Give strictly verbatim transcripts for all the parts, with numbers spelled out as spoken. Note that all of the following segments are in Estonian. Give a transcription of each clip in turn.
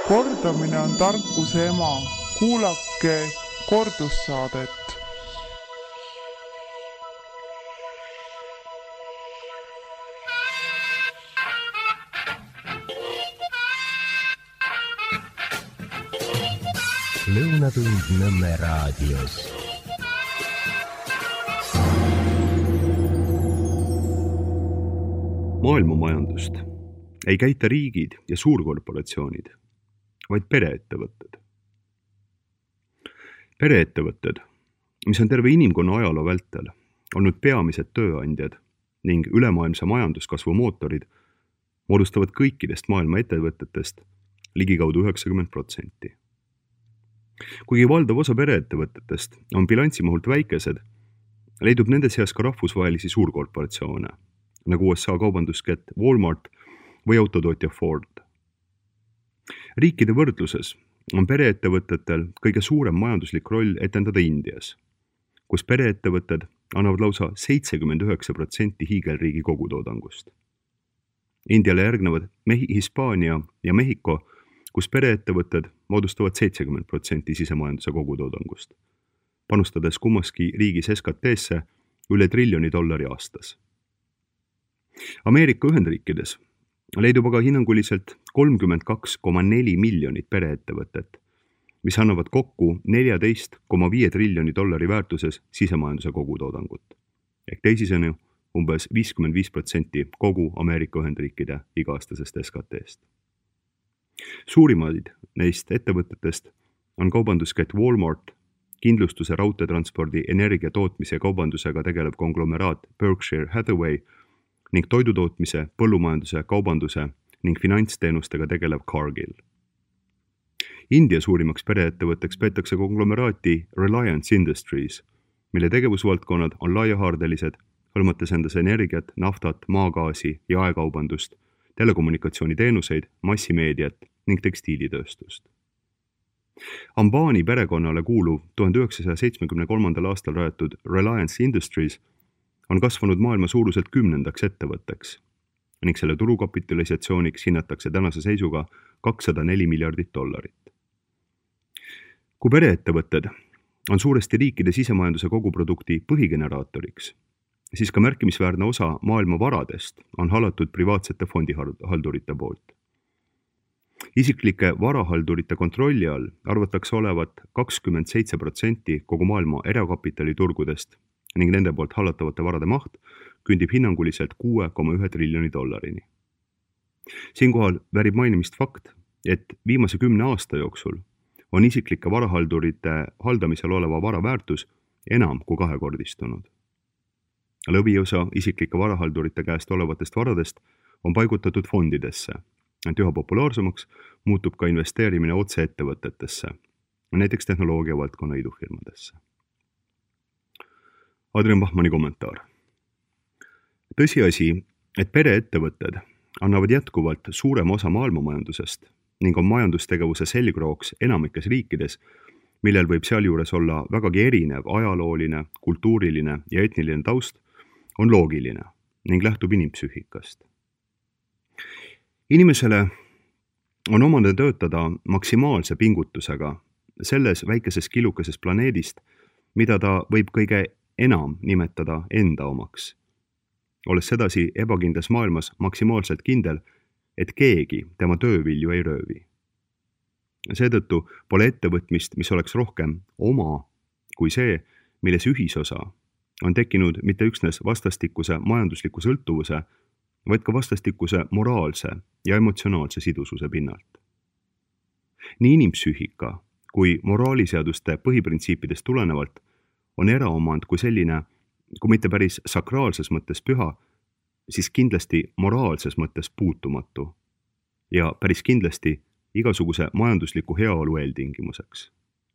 Kordamine on tarkuse ema. Kuulake kordussaadet. Lõunatund Nõmme raadios. Maailmamajandust ei käita riigid ja suurkorporatsioonid, vaid pereettevõtted. Pereettevõtted, mis on terve inimkonna ajaloo vältel olnud peamised tööandjad ning ülemaailmse majanduskasvu mootorid, moodustavad kõikidest maailma ettevõtetest ligikaudu üheksakümmend protsenti. Kuigi valdav osa pereettevõtetest on bilansimahult väikesed, leidub nende seas ka rahvusvahelisi suurkorporatsioone, nagu U S A kaubanduskett Walmart või autotootja Ford. Riikide võrdluses on pereettevõtetel kõige suurem majanduslik roll etendada Indias, kus pereettevõtted annavad lausa seitsekümmend üheksa protsenti hiigelriigi kogutoodangust. Indiale järgnevad Mehi, Hispaania ja Mehhiko, kus pereettevõtted moodustavad seitsekümmend protsenti sisemajanduse kogutoodangust, panustades kummaski riigis S K T-sse üle triljoni dollari aastas. Ameerika Ühendriikides leidub aga hinnanguliselt kolmkümmend kaks koma neli miljonit pereettevõtet, mis annavad kokku neliteist koma viis triljoni dollari väärtuses sisemajanduse kogutoodangut, ehk teisisõnu umbes viiskümmend viis protsenti kogu Ameerika Ühendriikide iga-aastasest S K T-st. Suurimaid neist ettevõtetest on kaubanduskett Walmart, kindlustuse, raudteetranspordi, energia tootmise ja kaubandusega tegelev konglomeraat Berkshire Hathaway ning toidutootmise, põllumajanduse, kaubanduse ning finantsteenustega tegelev Cargill. India suurimaks pereettevõtteks peetakse konglomeraati Reliance Industries, mille tegevusvaldkonnad on laiahaardelised, hõlmates endas energiat, naftat, maagaasi, jaekaubandust, telekommunikatsiooniteenuseid, massimeediat ning tekstiilitööstust. Ambani perekonnale kuuluv tuhande üheksasaja seitsmekümne kolmandal aastal rajatud Reliance Industries on kasvanud maailma suuruselt kümnendaks ettevõtteks ning selle turukapitalisatsiooniks hinnatakse tänase seisuga kakssada neli miljardit dollarit. Kui pereettevõtted on suuresti riikide sisemajanduse koguprodukti põhigeneraatoriks, siis ka märkimisväärne osa maailma varadest on halatud privaatsete fondihaldurite poolt. Isiklike varahaldurite kontrolli all arvatakse olevat kakskümmend seitse protsenti kogu maailma erakapitaliturgudest ning nende poolt hallatavate varade maht kündib hinnanguliselt kuue koma ühe triljoni dollarini. Siinkohal väärib mainimist fakt, et viimase kümne aasta jooksul on isiklike varahaldurite haldamisel oleva vara väärtus enam kui kahekordistunud. Lõviosa isiklike varahaldurite käest olevatest varadest on paigutatud fondidesse, ent üha populaarsemaks muutub ka investeerimine otse ettevõtetesse, näiteks tehnoloogia valdkonna idufirmadesse. Adrian Bachmanni kommentaar. Tõsiasi, et pereettevõtted annavad jätkuvalt suurema osa maailmamajandusest ning on majandustegevuse selgrooks enamikes riikides, millel võib sealjuures olla vägagi erinev ajalooline, kultuuriline ja etniline taust, on loogiline ning lähtub inimpsüühikast. Inimesele on omane töötada maksimaalse pingutusega selles väikeses killukeses planeedist, mida ta võib kõige enam nimetada enda omaks, olles sedasi ebakindlas maailmas maksimaalselt kindel, et keegi tema töövilju ei röövi. Seetõttu pole ettevõtmist, mis oleks rohkem oma kui see, milles ühisosa on tekkinud mitte üksnes vastastikuse majandusliku sõltuvuse, vaid ka vastastikuse moraalse ja emotsionaalse sidususe pinnalt. Nii inimpsüühika kui moraaliseaduste põhiprintsiipidest tulenevalt on eraomand kui selline, kui mitte päris sakraalses mõttes püha, siis kindlasti moraalses mõttes puutumatu ja päris kindlasti igasuguse majandusliku heaolu eeltingimuseks.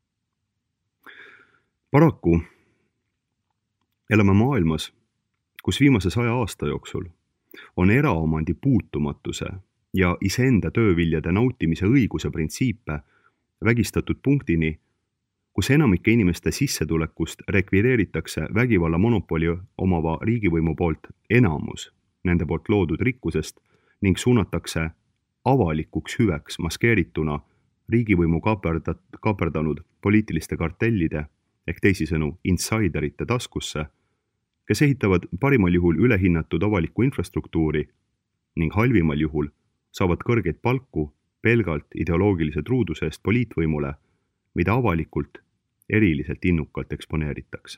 Paraku elame maailmas, kus viimase saja aasta jooksul on eraomandi puutumatuse ja iseenda tööviljade nautimise õiguse printsiipe vägistatud punktini, kus enamike inimeste sissetulekust rekvireeritakse vägivalla monopoli omava riigivõimu poolt enamus nende poolt loodud rikkusest ning suunatakse avalikuks hüveks maskeerituna riigivõimu kaaperdat, kaaperdanud poliitiliste kartellide ehk teisisõnu insiderite taskusse, kes ehitavad parimal juhul ülehinnatud avalikku infrastruktuuri ning halvimal juhul saavad kõrgeid palku pelgalt ideoloogilise truuduse eest poliitvõimule, mida avalikult eriliselt innukalt eksponeeritakse.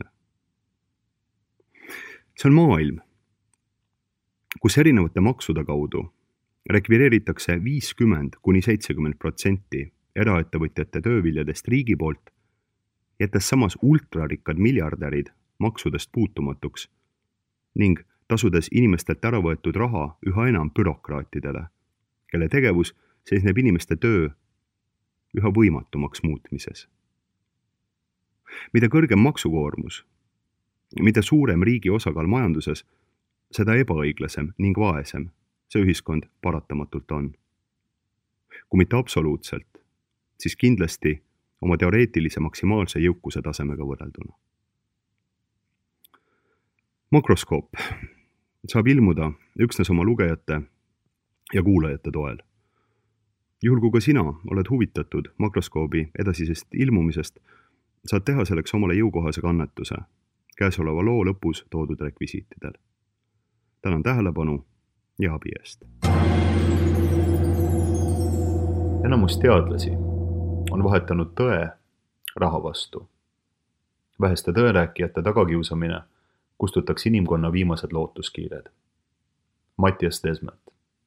See on maailm, kus erinevate maksude kaudu rekvireeritakse viiskümmend kuni seitsekümmend protsenti eraettevõtjate tööviljadest riigi poolt, jättes samas ultrarikkad miljardärid maksudest puutumatuks ning tasudes inimestelt ära võetud raha üha enam bürokraatidele, kelle tegevus seisneb inimeste töö üha võimatumaks muutmises. Mida kõrgem maksukoormus, mida suurem riigi osakaal majanduses, seda ebaõiglasem ning vaesem see ühiskond paratamatult on. Kui mitte absoluutselt, siis kindlasti oma teoreetilise maksimaalse jõukuse tasemega võrrelduna. Makroskoop saab ilmuda üksnes oma lugejate ja kuulajate toel. Juhul kui ka sina oled huvitatud makroskoobi edasisest ilmumisest, saad teha selleks omale jõukohase kannetuse käesoleva loo lõpus toodud rekvisiitidel. Tänan tähelepanu ja abi eest. Enamus teadlasi on vahetanud tõe raha vastu. Väheste tõerääkijate tagakiusamine kustutaks inimkonna viimased lootuskiired. Matthias Desmet.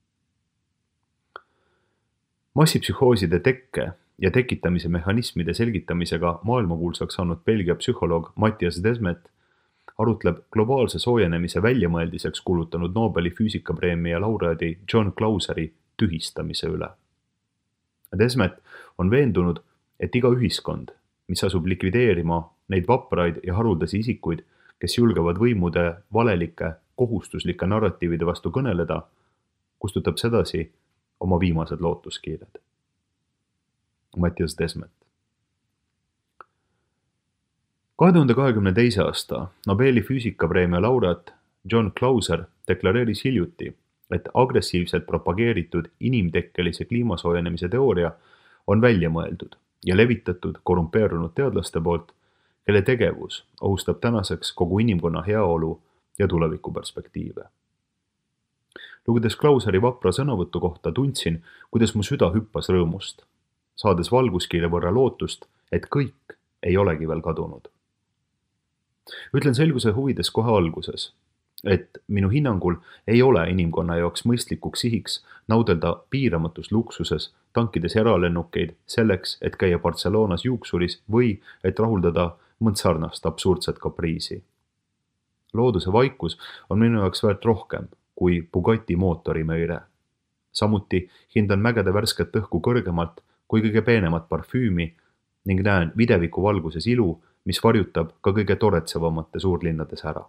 Massipsühhooside tekke ja tekitamise mehhanismide selgitamisega maailmakuulsaks saanud Belgia psühholoog Matthias Desmet arutleb globaalse soojenemise väljamõeldiseks kulutanud Nobeli füüsikapreemia laureaadi John Clauseri tühistamise üle. Desmet on veendunud, et iga ühiskond, mis asub likvideerima neid vapraid ja haruldasi isikuid, kes julgevad võimude valelike, kohustuslike narratiivide vastu kõneleda, kustutab sedasi oma viimased lootuskiired. Matthias Desmet. kahe tuhande kahekümne teise aasta Nobeli füüsikapreemia laureaat John Clauser deklareeris hiljuti, et agressiivselt propageeritud inimtekkelise kliimasoojenemise teooria on välja mõeldud ja levitatud korrumpeerunud teadlaste poolt, kelle tegevus ohustab tänaseks kogu inimkonna heaolu ja tulevikuperspektiive. Lugedes Clauseri vapra sõnavõttu kohta tundsin, kuidas mu süda hüppas rõõmust, saades valguskiire võrra lootust, et kõik ei olegi veel kadunud. Ütlen selguse huvides kohe alguses, et minu hinnangul ei ole inimkonna jaoks mõistlikuks sihiks naudelda piiramatus luksuses, tankides eralennukeid selleks, et käia Barcelonas juuksuris või et rahuldada mõnd sarnast absurdset kapriisi. Looduse vaikus on minu jaoks väärt rohkem kui Bugatti mootorimöire. Samuti hindan mägede värsket õhku kõrgemalt kui kõige peenemat parfüümi ning näen videviku valguses ilu, mis varjutab ka kõige toretsevamate suurlinnades ära.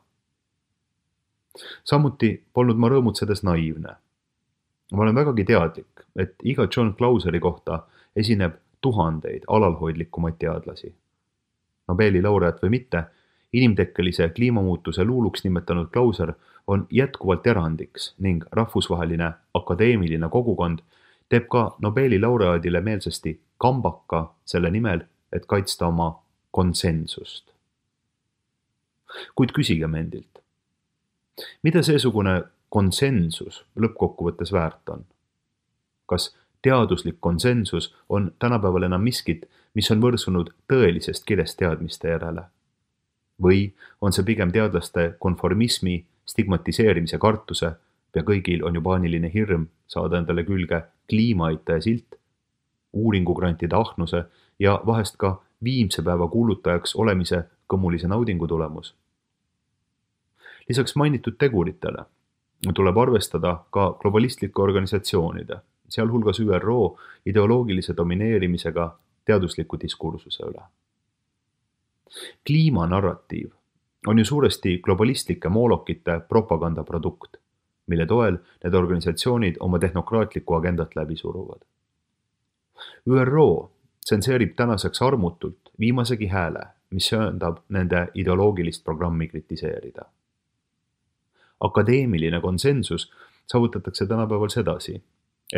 Samuti polnud ma rõõmutsedes naiivne. Ma olen vägagi teadlik, et iga John Clauseri kohta esineb tuhandeid alalhoidlikumaid teadlasi. Nobeli laureaat või mitte, inimtekkelise kliimamuutuse luuluks nimetanud Clauser on jätkuvalt erandiks ning rahvusvaheline akadeemiline kogukond teeb ka Nobeli laureaadile meelsasti kambaka selle nimel, et kaitsta oma konsensust. Kuid küsigem endilt, mida seesugune konsensus lõppkokkuvõttes väärt on? Kas teaduslik konsensus on tänapäeval enam miskit, mis on võrsunud tõelisest kirest teadmiste järele? Või on see pigem teadlaste konformismi, stigmatiseerimise kartuse, pea kõigil on ju paaniline hirm saada endale külge kliimaaitaja silt, uuringugrantide ahnuse ja vahest ka viimse päeva kuulutajaks olemise kõmulise naudingu tulemus? Lisaks mainitud teguritele tuleb arvestada ka globalistlikke organisatsioonide, sealhulgas Ü R O ideoloogilise domineerimisega teadusliku diskursuse üle. Kliimanarratiiv on ju suuresti globalistike moolokite propagandaprodukt, mille toel need organisatsioonid oma tehnokraatlikku agendat läbi suruvad. Ü R O tsenseerib tänaseks armutult viimasegi hääle, mis sööndab nende ideoloogilist programmi kritiseerida. Akadeemiline konsensus saavutatakse tänapäeval sedasi, et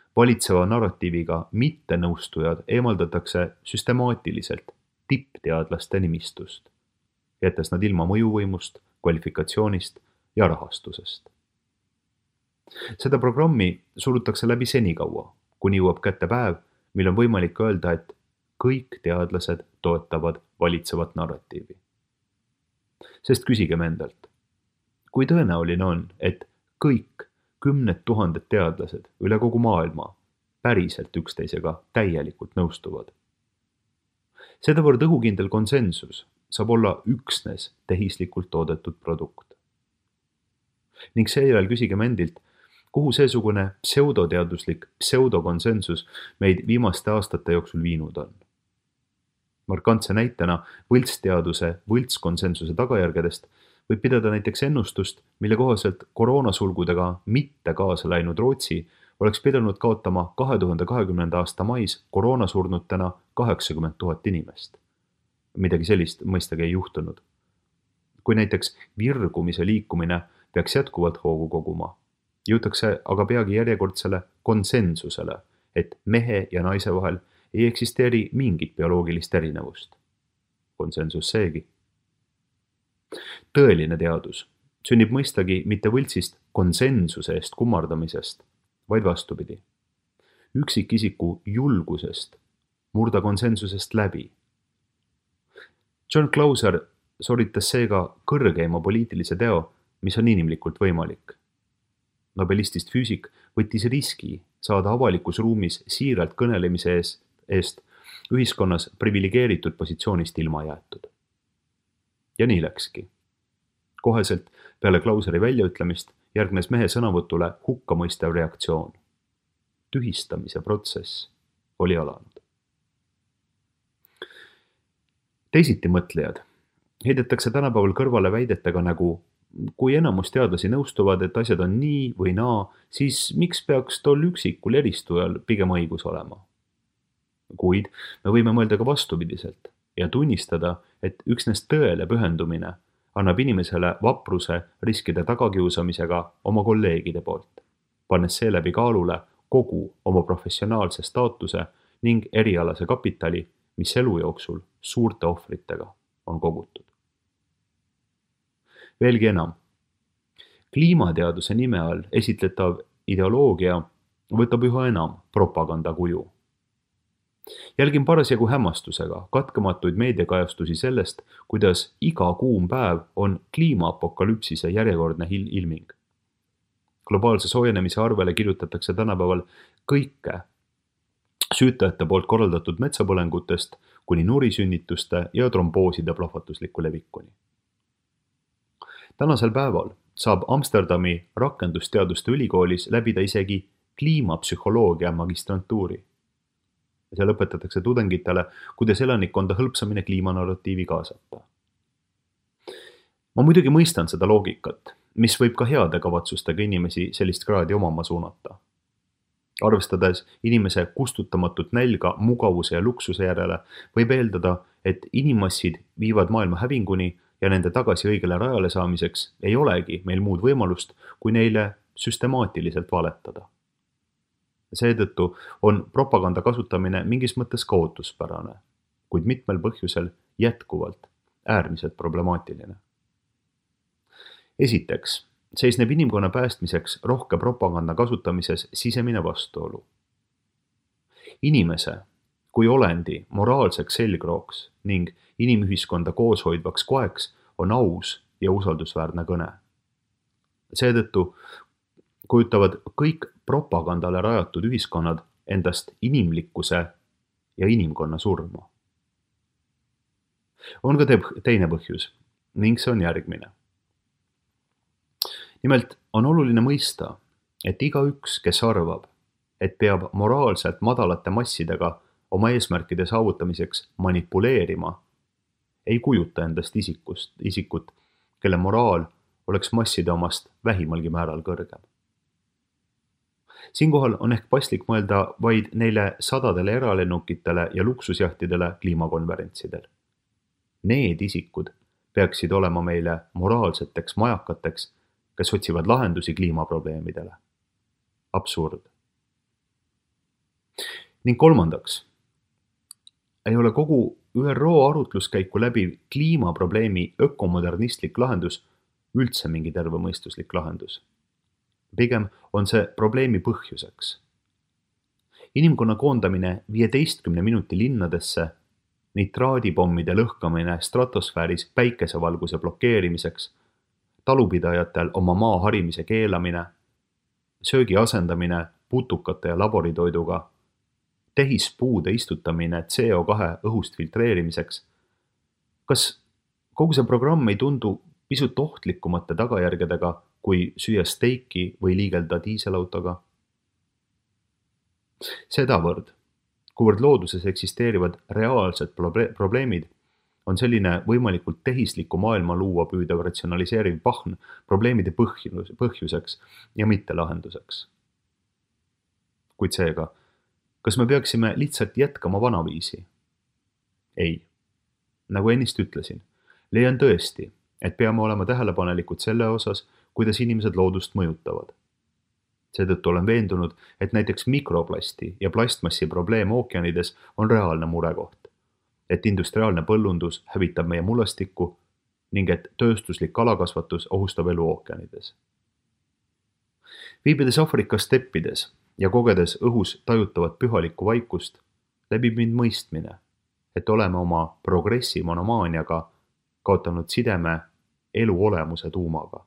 Valitseva narratiiviga mittenõustujad eemaldatakse süstemaatiliselt tippteadlaste nimistust, jättes nad ilma mõjuvõimust, kvalifikatsioonist ja rahastusest. Seda programmi surutakse läbi senikaua, kuni jõuab kätte päev, mil on võimalik öelda, et kõik teadlased toetavad valitsevat narratiivi. Sest küsigem endalt, kui tõenäoline on, et kõik kümned tuhanded teadlased üle kogu maailma päriselt üksteisega täielikult nõustuvad. Sedavõrd õhukindel konsensus saab olla üksnes tehislikult toodetud produkt. Ning seejärel küsigem endilt, kuhu seesugune pseudoteaduslik pseudokonsensus meid viimaste aastate jooksul viinud on. Markantse näitena võltsteaduse võltskonsensuse tagajärgedest võib pidada näiteks ennustust, mille kohaselt koroonasulgudega mitte kaasa läinud Rootsi oleks pidanud kaotama kahe tuhande kahekümnenda aasta mais koroonasurnutena kaheksakümmend tuhat inimest. Midagi sellist mõistagi ei juhtunud. Kui näiteks virgumise liikumine peaks jätkuvalt hoogu koguma, jõutakse aga peagi järjekordsele konsensusele, et mehe ja naise vahel ei eksisteeri mingit bioloogilist erinevust. Konsensus seegi. Tõeline teadus sünnib mõistagi mitte võltsist konsensuse eest kummardamisest, vaid vastupidi. Üksikisiku julgusest murda konsensusest läbi. John Clauser soritas seega kõrgeima poliitilise teo, mis on inimlikult võimalik. Nobelistist füüsik võttis riski saada avalikus ruumis siiralt kõnelemise eest, eest ühiskonnas privilegeeritud positsioonist ilma jäetud. Ja nii läkski. Koheselt peale Clauseri väljaütlemist järgnes mehe sõnavõtule hukkamõistev reaktsioon. Tühistamise protsess oli alanud. Teisiti mõtlejad heidetakse tänapäeval kõrvale väidetega nagu, kui enamus teadlasi nõustuvad, et asjad on nii või naa, siis miks peaks tol üksikul eristujal pigem õigus olema? Kuid me võime mõelda ka vastupidiselt ja tunnistada, et üksnes tõele pühendumine annab inimesele vapruse riskida tagakiusamisega oma kolleegide poolt, pannes seeläbi kaalule kogu oma professionaalse staatuse ning erialase kapitali, mis elu jooksul suurte ohvritega on kogutud. Veelgi enam, kliimateaduse nime all esitletav ideoloogia võtab üha enam propaganda kuju. Jälgin parasjagu hämmastusega katkematuid meediakajastusi sellest, kuidas iga kuum päev on kliimaapokalüpsise järjekordne ilming. Globaalse soojenemise arvele kirjutatakse tänapäeval kõike süütajate poolt korraldatud metsapõlengutest kuni nurisünnituste ja trombooside plahvatusliku levikuni. Tänasel päeval saab Amsterdami rakendusteaduste ülikoolis läbida isegi kliimapsühholoogia magistrantuuri. Seal õpetatakse tudengitele, kuidas elanikkonda hõlpsamine kliimanarratiivi kaasata. Ma muidugi mõistan seda loogikat, mis võib ka heade kavatsustega inimesi sellist kraadi omama suunata. Arvestades inimese kustutamatut nälga, mugavuse ja luksuse järele, võib eeldada, et inimmassid viivad maailma hävinguni ja nende tagasi õigele rajale saamiseks ei olegi meil muud võimalust, kui neile süstemaatiliselt valetada. Seetõttu on propaganda kasutamine mingis mõttes ka ootuspärane, kuid mitmel põhjusel jätkuvalt äärmiselt problemaatiline. Esiteks, seisneb inimkonna päästmiseks rohke propaganda kasutamises sisemine vastuolu. Inimese kui olendi moraalseks selgrooks ning inimühiskonda kooshoidvaks koeks on aus ja usaldusväärne kõne. Seetõttu kujutavad kõik propagandale rajatud ühiskonnad endast inimlikkuse ja inimkonna surma. On ka teine põhjus ning see on järgmine. Nimelt on oluline mõista, et igaüks, kes arvab, et peab moraalselt madalate massidega oma eesmärkide saavutamiseks manipuleerima, ei kujuta endast isikust, isikut, kelle moraal oleks masside omast vähimalgi määral kõrgem. Siinkohal on ehk paslik mõelda vaid neile sadadele eralennukitele ja luksusjahtidele kliimakonverentsidel. Need isikud peaksid olema meile moraalseteks majakateks, kes otsivad lahendusi kliimaprobleemidele. Absurd. Ning kolmandaks, ei ole kogu Ü R O arutluskäiku läbi kliimaprobleemi ökomodernistlik lahendus üldse mingi tervemõistuslik lahendus. Pigem on see probleemi põhjuseks. Inimkonna koondamine viieteistkümne minuti linnadesse, nitraadipommide lõhkamine stratosfääris päikesevalguse blokeerimiseks, talupidajatel oma maa harimise keelamine, söögi asendamine putukate ja laboritoiduga, tehispuude istutamine C O kahe õhust filtreerimiseks. Kas kogu see programm ei tundu pisut ohtlikumate tagajärgedega, kui süüa steiki või liigelda diiselautoga? Sedavõrd, kuivõrd looduses eksisteerivad reaalsed probleemid, on selline võimalikult tehisliku maailma luua püüdev ratsionaliseeriv pahn probleemide põhjuseks ja mitte lahenduseks. Kuid seega, kas me peaksime lihtsalt jätkama vanaviisi? Ei. Nagu ennist ütlesin, leian tõesti, et peame olema tähelepanelikud selle osas, kuidas inimesed loodust mõjutavad. Seetõttu olen veendunud, et näiteks mikroplasti ja plastmassi probleem ookeanides on reaalne murekoht, et industriaalne põllundus hävitab meie mullastikku ning et tööstuslik kalakasvatus ohustab elu ookeanides. Viibides Afrikas steppides ja kogedes õhus tajutavat pühalikku vaikust, läbib mind mõistmine, et oleme oma progressi monomaaniaga kaotanud sideme elu olemuse tuumaga.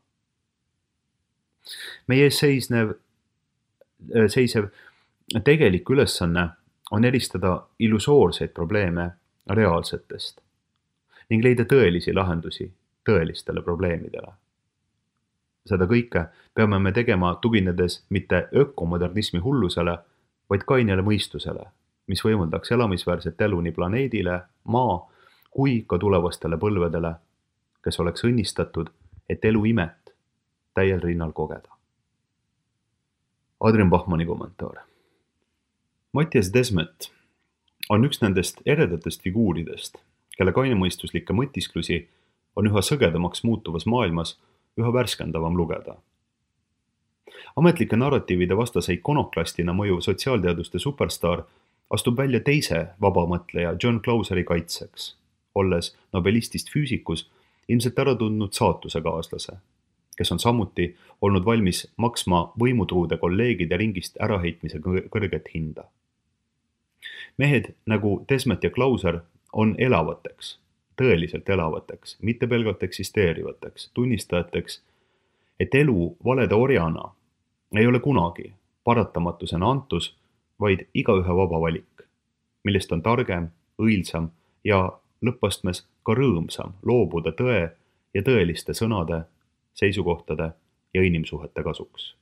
Meie ees seisnev, seisev tegelik ülesanne on eristada illusoorseid probleeme reaalsetest ning leida tõelisi lahendusi tõelistele probleemidele. Seda kõike peame me tegema tuginedes mitte ökomodernismi hullusele, vaid kainele mõistusele, mis võimaldaks elamisväärset elu nii planeedile, maa kui ka tulevastele põlvedele, kes oleks õnnistatud, et elu imet täiel rinnal kogeda. Adrian Bachmanni kommentaar. Mattias Desmet on üks nendest eredatest figuuridest, kelle kainemõistuslikke mõtisklusi on üha sõgedamaks muutuvas maailmas üha värskendavam lugeda. Ametlike narratiivide vastase ikonoklastina mõjuv sotsiaalteaduste superstar astub välja teise vabamõtleja John Clauseri kaitseks, olles nobelistist füüsikus ilmselt ära tundnud saatusekaaslase, kes on samuti olnud valmis maksma võimutruude kolleegide ringist äraheitmise kõrget hinda. Mehed nagu Desmet ja Clauser on elavateks, tõeliselt elavateks, mitte pelgalt eksisteerivateks, tunnistajateks, et elu valede orjana ei ole kunagi paratamatusena antus, vaid igaühe vaba valik, millest on targem, õilsam ja lõppastmes ka rõõmsam loobuda tõe ja tõeliste sõnade, seisukohtade ja inimsuhete kasuks.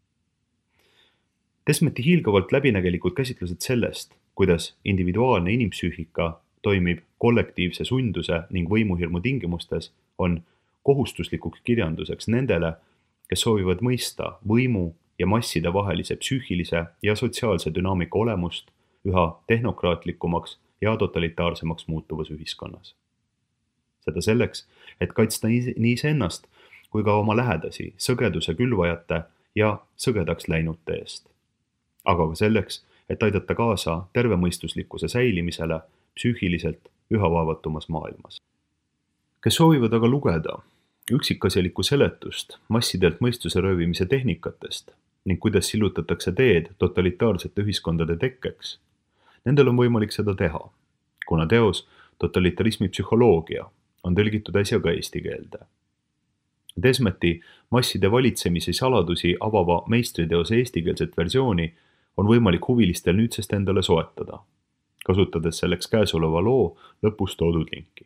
Desmeti hiilgavalt läbinägelikud käsitlused sellest, kuidas individuaalne inimpsüühika toimib kollektiivse sunduse ning võimuhirmu tingimustes, on kohustuslikuks kirjanduseks nendele, kes soovivad mõista võimu ja masside vahelise psüühilise ja sotsiaalse dünaamika olemust üha tehnokraatlikumaks ja totalitaarsemaks muutuvas ühiskonnas. Seda selleks, et kaitsta nii iseennast kui ka oma lähedasi sõgeduse külvajate ja sõgedaks läinute eest. Aga ka selleks, et aidata kaasa tervemõistuslikkuse säilimisele psüühiliselt üha vaevatumas maailmas. Kes soovivad aga lugeda üksikasjalikku seletust massidelt mõistuse röövimise tehnikatest ning kuidas sillutatakse teed totalitaarsete ühiskondade tekkeks, nendel on võimalik seda teha, kuna teos totalitarismi psühholoogia on tõlgitud äsja ka eesti keelde. Desmeti masside valitsemise saladusi avava meistriteose eestikeelset versiooni on võimalik huvilistel nüüdsest endale soetada, kasutades selleks käesoleva loo lõpus toodud linki.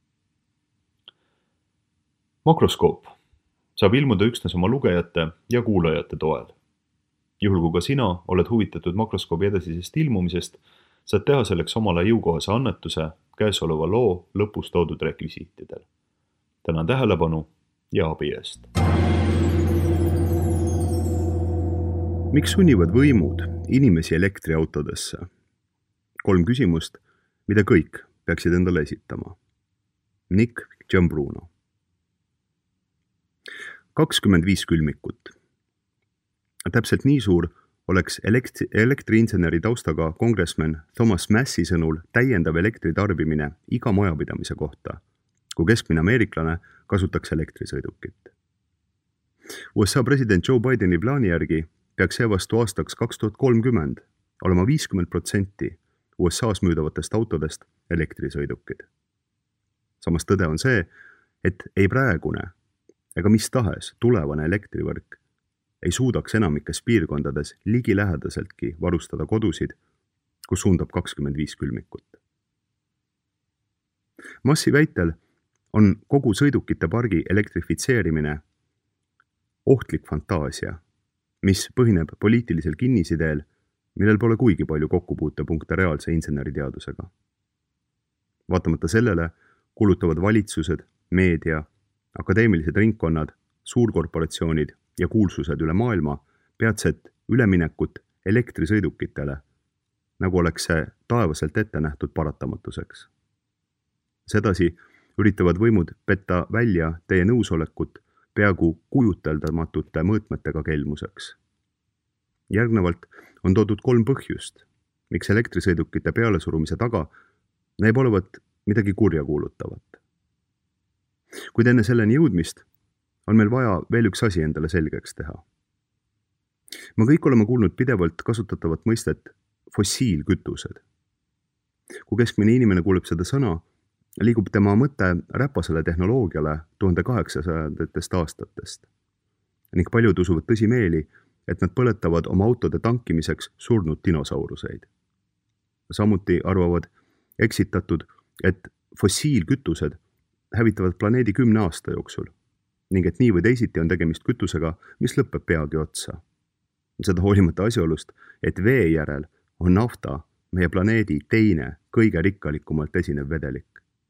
Makroskoop saab ilmuda üksnes oma lugejate ja kuulajate toel. Juhul kui ka sina oled huvitatud makroskoobi edasisest ilmumisest, saad teha selleks omale jõukohase annetuse käesoleva loo lõpus toodud rekvisiitidel. Tänan tähelepanu ja abi eest. Miks sunnivad võimud inimesi elektriautodesse? Kolm küsimust, mida kõik peaksid endale esitama. Nick Giambruno. kakskümmend viis külmikut. Täpselt nii suur oleks elektri, elektriinseneri taustaga kongressman Thomas Massi sõnul täiendav elektritarbimine iga majapidamise kohta, kui keskmine ameeriklane kasutaks elektrisõidukit. U S A president Joe Bideni plaani järgi peaks seevastu aastaks kaks tuhat kolmkümmend olema viiskümmend protsenti U S A-s müüdavatest autodest elektrisõidukid. Samas tõde on see, et ei praegune ega mis tahes tulevane elektrivõrk ei suudaks enamikes piirkondades ligilähedaseltki varustada kodusid, kus suundab kakskümmend viis külmikut. Massi väitel on kogu sõidukite pargi elektrifitseerimine ohtlik fantaasia, mis põhineb poliitilisel kinnisideel, millel pole kuigi palju kokkupuutepunkte reaalse inseneriteadusega. Vaatamata sellele kulutavad valitsused, meedia, akadeemilised ringkonnad, suurkorporatsioonid ja kuulsused üle maailma peatset üleminekut elektrisõidukitele, nagu oleks see taevaselt ette nähtud paratamatuseks. Sedasi üritavad võimud petta välja teie nõusolekut peaaegu kujuteldamatute mõõtmetega kelmuseks. Järgnevalt on toodud kolm põhjust, miks elektrisõidukite pealesurumise taga näib olevat midagi kurja kuulutavat. Kuid enne selleni jõudmist on meil vaja veel üks asi endale selgeks teha. Me kõik oleme kuulnud pidevalt kasutatavat mõistet fossiilkütused. Kui keskmine inimene kuuleb seda sõna, liigub tema mõte räpasele tehnoloogiale tuhande kaheksasadatest aastatest ning paljud usuvad tõsimeeli, et nad põletavad oma autode tankimiseks surnud dinosauruseid. Samuti arvavad eksitatud, et fossiilkütused hävitavad planeedi kümne aasta jooksul ning et nii või teisiti on tegemist kütusega, mis lõpeb peagi otsa. Seda hoolimata asjaolust, et vee järel on nafta meie planeedi teine kõige rikkalikumalt esinev vedelik.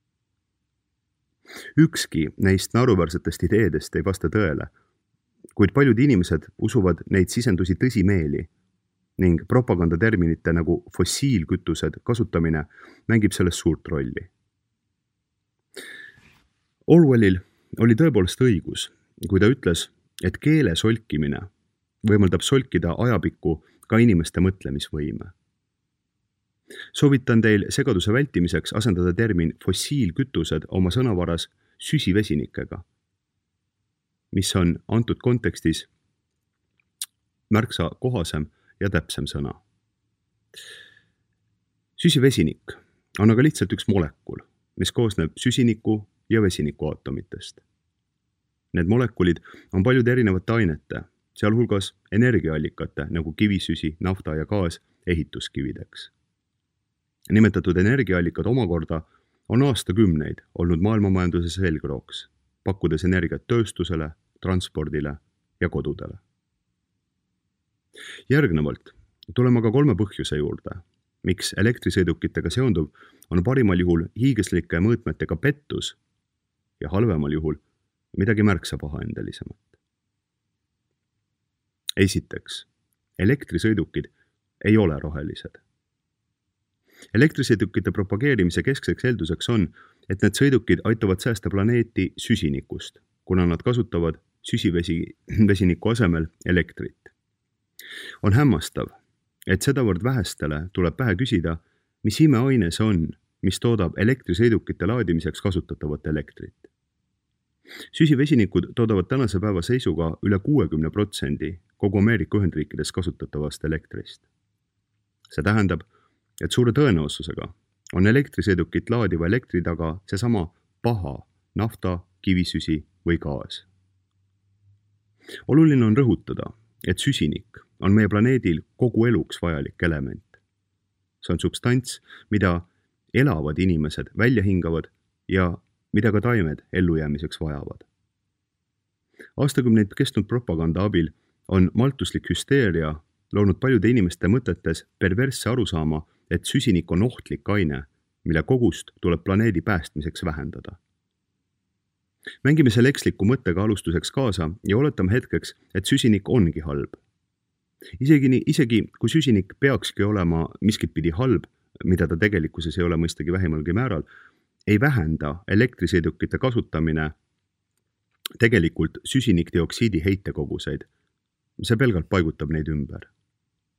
Ükski neist naeruväärsetest ideedest ei vasta tõele, kuid paljud inimesed usuvad neid sisendusi tõsimeeli ning propagandaterminite nagu fossiilkütused kasutamine mängib selles suurt rolli. Orwellil oli tõepoolest õigus, kui ta ütles, et keele solkimine võimaldab solkida ajapikku ka inimeste mõtlemisvõime. Soovitan teil segaduse vältimiseks asendada termin fossiilkütused oma sõnavaras süsivesinikega, mis on antud kontekstis märksa kohasem ja täpsem sõna. Süsivesinik on aga lihtsalt üks molekul, mis koosneb süsiniku ja vesiniku aatomitest. Need molekulid on paljude erinevate ainete, sealhulgas energiaallikate nagu kivisüsi, nafta ja gaas ehituskivideks. Nimetatud energiaallikad omakorda on aastakümneid olnud maailmamajanduse selgrooks, pakkudes energiat tööstusele, transpordile ja kodudele. Järgnevalt tuleme aga kolme põhjuse juurde, miks elektrisõidukitega seonduv on parimal juhul hiigeslike mõõtmetega pettus ja halvemal juhul midagi märksa pahaendelisemat. Esiteks, elektrisõidukid ei ole rohelised. Elektrisõidukite propageerimise keskseks eelduseks on, et need sõidukid aitavad säästa planeeti süsinikust, kuna nad kasutavad süsivesiniku asemel elektrit. On hämmastav, et sedavõrd vähestele tuleb pähe küsida, mis imeaine see on, mis toodab elektrisõidukite laadimiseks kasutatavat elektrit. Süsivesinikud toodavad tänase päeva seisuga üle kuuekümne protsendi kogu Ameerika Ühendriikides kasutatavast elektrist. See tähendab, et suure tõenäosusega on elektrisõidukit laadiva elektri taga seesama paha nafta, kivisüsi või gaas. Oluline on rõhutada, et süsinik on meie planeedil kogu eluks vajalik element. See on substants, mida elavad inimesed välja hingavad ja mida ka taimed ellujäämiseks vajavad. Aastakümneid kestnud propaganda abil on maltuslik hüsteeria loonud paljude inimeste mõtetes perversse arusaama, et süsinik on ohtlik aine, mille kogust tuleb planeedi päästmiseks vähendada. Mängime selle eksliku mõttega alustuseks kaasa ja oletame hetkeks, et süsinik ongi halb. Isegi, isegi kui süsinik peakski olema miskit pidi halb, mida ta tegelikkuses ei ole mõistagi vähimalgi määral, ei vähenda elektrisõidukite kasutamine tegelikult süsinikdioksiidi heitekoguseid. See pelgalt paigutab neid ümber.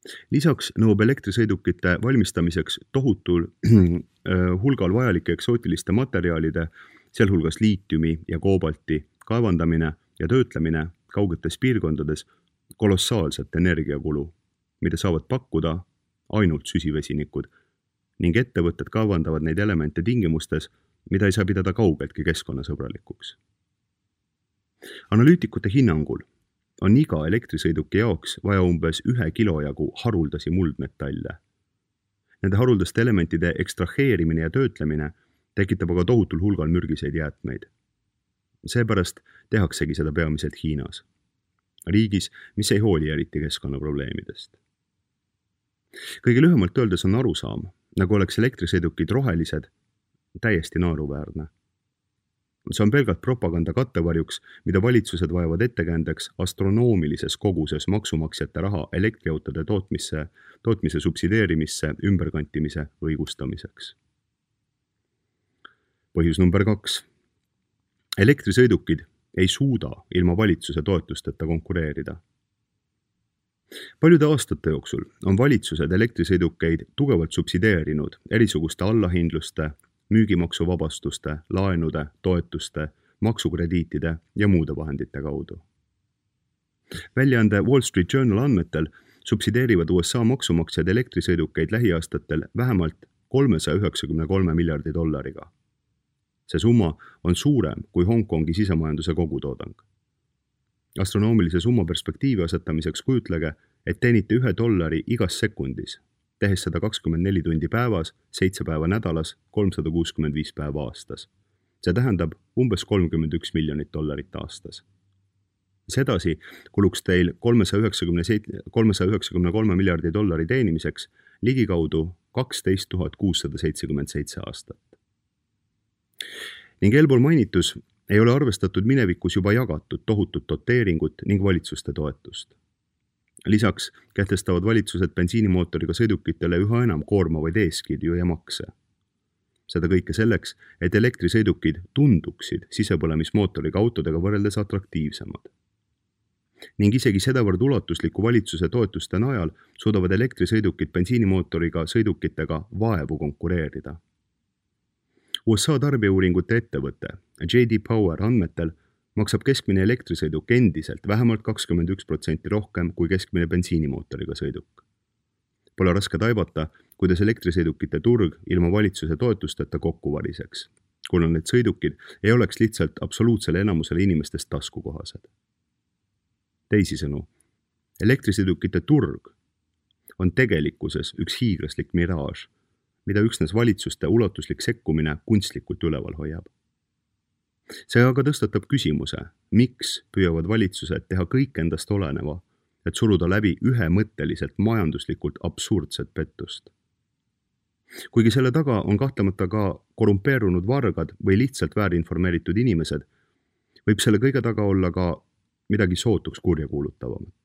Lisaks nõuab elektrisõidukite valmistamiseks tohutul hulgal vajalike eksootiliste materjalide, sealhulgas liitiumi ja koobalti kaevandamine ja töötlemine kaugetes piirkondades kolossaalset energiakulu, mida saavad pakkuda ainult süsivesinikud ning ettevõtted kaevandavad neid elemente tingimustes, mida ei saa pidada kaugeltki keskkonnasõbralikuks. Analüütikute hinnangul on iga elektrisõiduki jaoks vaja umbes ühe kilo jagu haruldasi muldmetalle. Nende haruldaste elementide ekstraheerimine ja töötlemine tekitab aga tohutul hulgal mürgiseid jäätmeid. Seepärast tehaksegi seda peamiselt Hiinas, riigis, mis ei hooli eriti keskkonnaprobleemidest. Kõige lühemalt öeldes on arusaam, nagu oleks elektrisõidukid rohelised, täiesti naaruväärne. See on pelgalt propaganda kattevarjuks, mida valitsused vajavad ettekäändeks astronoomilises koguses maksumaksjate raha elektriautode tootmisse, tootmise subsideerimisse ümberkantimise õigustamiseks. Põhjus number kaks. Elektrisõidukid ei suuda ilma valitsuse toetusteta konkureerida. Paljude aastate jooksul on valitsused elektrisõidukeid tugevalt subsideerinud erisuguste allahindluste, müügimaksuvabastuste, laenude, toetuste, maksukrediitide ja muude vahendite kaudu. Väljaande Wall Street Journal andmetel subsideerivad U S A maksumaksjad elektrisõidukeid lähiaastatel vähemalt kolmesaja üheksakümne kolme miljardi dollariga. See summa on suurem kui Hongkongi sisemajanduse kogutoodang. Astronoomilise summa perspektiivi asetamiseks kujutlege, et teenite ühe dollari igas sekundis, tehes seda kakskümmend neli tundi päevas, seitse päeva nädalas, kolmsada kuuskümmend viis päeva aastas. See tähendab umbes kolmkümmend üks miljonit dollarit aastas. Sedasi kuluks teil kolmesaja üheksakümne kolme miljardi dollari teenimiseks ligikaudu kaksteist tuhat kuussada seitsekümmend seitse aastat. Ning eelpool mainitus ei ole arvestatud minevikus juba jagatud tohutut doteeringut ning valitsuste toetust. Lisaks kehtestavad valitsused bensiinimootoriga sõidukitele üha enam koormavaid eeskirju ja makse. Seda kõike selleks, et elektrisõidukid tunduksid sisepõlemismootoriga autodega võrreldes atraktiivsemad. Ning isegi sedavõrd ulatusliku valitsuse toetuste najal suudavad elektrisõidukid bensiinimootoriga sõidukitega vaevu konkureerida. U S A tarbijauuringute ettevõte J D Power andmetel maksab keskmine elektrisõiduk endiselt vähemalt kakskümmend üks protsenti rohkem kui keskmine bensiinimootoriga sõiduk. Pole raske taibata, kuidas elektrisõidukite turg ilma valitsuse toetusteta kokku variseks, kuna need sõidukid ei oleks lihtsalt absoluutsele enamusele inimestest taskukohased. Teisisõnu, elektrisõidukite turg on tegelikkuses üks hiiglaslik miraaž, mida üksnes valitsuste ulatuslik sekkumine kunstlikult üleval hoiab. See aga tõstatab küsimuse, miks püüavad valitsused teha kõik endast oleneva, et suruda läbi ühemõtteliselt majanduslikult absurdset pettust. Kuigi selle taga on kahtlemata ka korrumpeerunud vargad või lihtsalt väärinformeeritud inimesed, võib selle kõige taga olla ka midagi sootuks kurja kuulutavamat.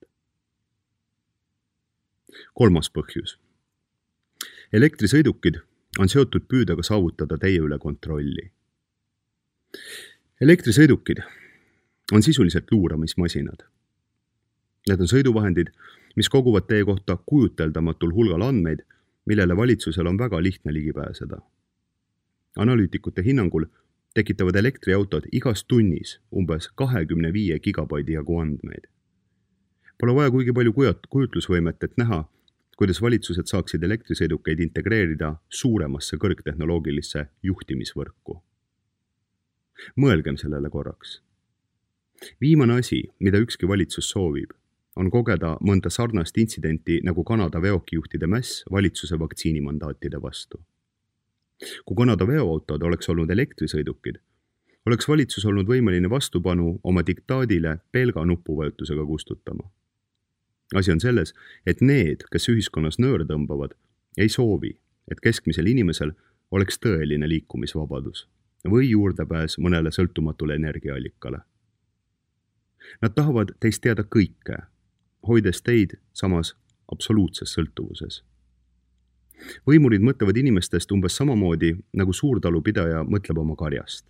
Kolmas põhjus. Elektrisõidukid on seotud püüdega saavutada teie üle kontrolli. Elektrisõidukid on sisuliselt luuramismasinad. Need on sõiduvahendid, mis koguvad teie kohta kujuteldamatul hulgal andmeid, millele valitsusel on väga lihtne ligi pääseda. Analüütikute hinnangul tekitavad elektriautod igas tunnis umbes kahekümne viie gigabaidi jagu andmeid. Pole vaja kuigi palju kujutlusvõimet, et näha, kuidas valitsused saaksid elektrisõidukeid integreerida suuremasse kõrgtehnoloogilisse juhtimisvõrku. Mõelgem sellele korraks. Viimane asi, mida ükski valitsus soovib, on kogeda mõnda sarnast intsidenti nagu Kanada veokijuhtide mäss valitsuse vaktsiinimandaatide vastu. Kui Kanada veoautod oleks olnud elektrisõidukid, oleks valitsus olnud võimeline vastupanu oma diktaadile pelga nupuvajutusega kustutama. Asi on selles, et need, kes ühiskonnas nööre tõmbavad, ei soovi, et keskmisel inimesel oleks tõeline liikumisvabadus või juurdepääs mõnele sõltumatule energiaallikale. Nad tahavad teist teada kõike, hoides teid samas absoluutses sõltuvuses. Võimurid mõtlevad inimestest umbes samamoodi, nagu suurtalupidaja mõtleb oma karjast.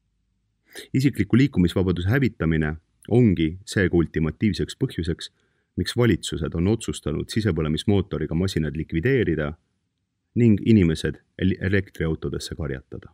Isikliku liikumisvabaduse hävitamine ongi seega ultimatiivseks põhjuseks, miks valitsused on otsustanud sisepõlemismootoriga masinad likvideerida ning inimesed elektriautodesse karjatada.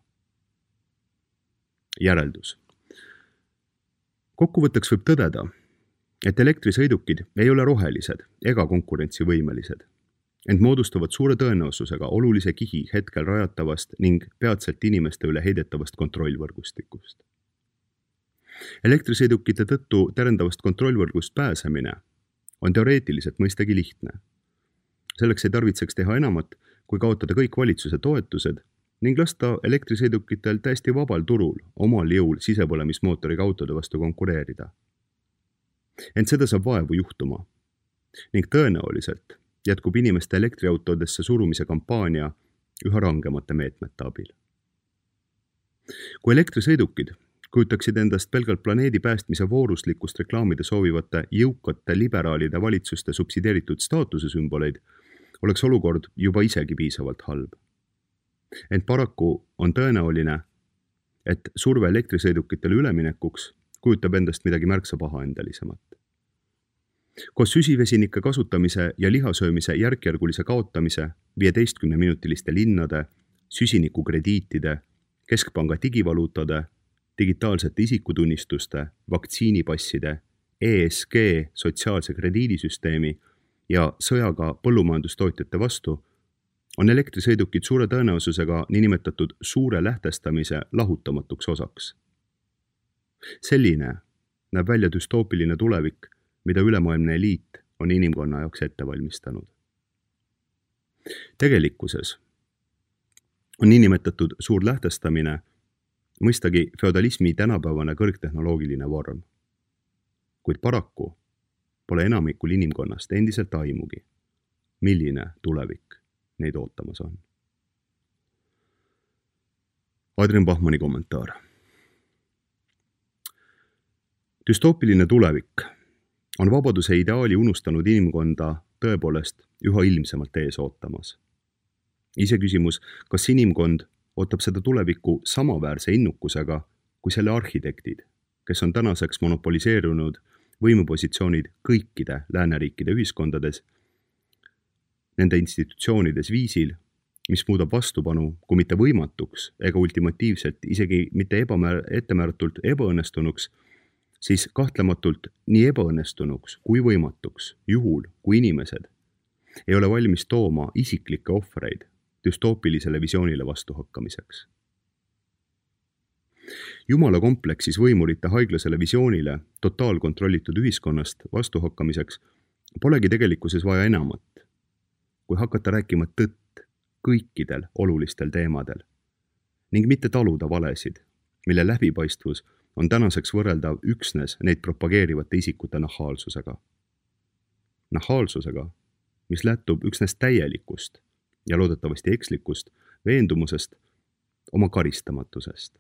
Järeldus. Kokkuvõtteks võib tõdeda, et elektrisõidukid ei ole rohelised ega konkurentsivõimelised, ent moodustavad suure tõenäosusega olulise kihi hetkel rajatavast ning peatselt inimeste üle heidetavast kontrollvõrgustikust. Elektrisõidukite tõttu terendavast kontrollvõrgust pääsemine on teoreetiliselt mõistagi lihtne. Selleks ei tarvitseks teha enamat, kui kaotada kõik valitsuse toetused ning lasta elektrisõidukitel täiesti vabal turul omal jõul sisepõlemismootoriga autode vastu konkureerida. Ent seda saab vaevu juhtuma ning tõenäoliselt jätkub inimeste elektriautodesse surumise kampaania üha rangemate meetmete abil. Kui elektrisõidukid kujutaksid endast pelgalt planeedi päästmise vooruslikust reklaamide soovivate jõukate liberaalide valitsuste subsideeritud staatuse sümboleid, oleks olukord juba isegi piisavalt halb. Ent paraku on tõenäoline, et surve elektrisõidukitele üleminekuks kujutab endast midagi märksa pahaendalisemat. Koos süsivesinike kasutamise ja lihasöömise järkjärgulise kaotamise, viieteistkümneminutiliste linnade, süsinikukrediitide, keskpanga digivaluutade, digitaalsete isikutunnistuste, vaktsiinipasside, E S G sotsiaalse krediidisüsteemi ja sõjaga põllumajandustootjate vastu on elektrisõidukid suure tõenäosusega niinimetatud suure lähtestamise lahutamatuks osaks. Selline näeb välja düstoopiline tulevik, mida ülemaailmne eliit on inimkonna jaoks ette valmistanud. Tegelikkuses on niinimetatud suur lähtestamine mõistagi feodalismi tänapäevane kõrgtehnoloogiline vorm, kuid paraku pole enamikul inimkonnast endiselt aimugi, milline tulevik neid ootamas on. Adrian Bachmanni kommentaar. Düstoopiline tulevik on vabaduse ideaali unustanud inimkonda tõepoolest üha ilmsemalt ees ootamas. Ise küsimus, kas inimkond ootab seda tulevikku samaväärse innukusega kui selle arhitektid, kes on tänaseks monopoliseerunud võimupositsioonid kõikide lääneriikide ühiskondades, nende institutsioonides viisil, mis muudab vastupanu, kui mitte võimatuks ega ultimatiivselt isegi mitte ebamäär, ettemääratult ebaõnnestunuks, siis kahtlematult nii ebaõnnestunuks kui võimatuks, juhul kui inimesed ei ole valmis tooma isiklikke ohvreid düstoopilisele visioonile vastuhakkamiseks. Jumala kompleksis võimurite haiglasele visioonile totaalkontrollitud ühiskonnast vastuhakkamiseks polegi tegelikkuses vaja enamat, kui hakata rääkima tõtt kõikidel olulistel teemadel ning mitte taluda valesid, mille läbipaistvus on tänaseks võrreldav üksnes neid propageerivate isikute nahaalsusega. Nahaalsusega, mis lähtub üksnes täielikust ja loodetavasti ekslikust veendumusest oma karistamatusest.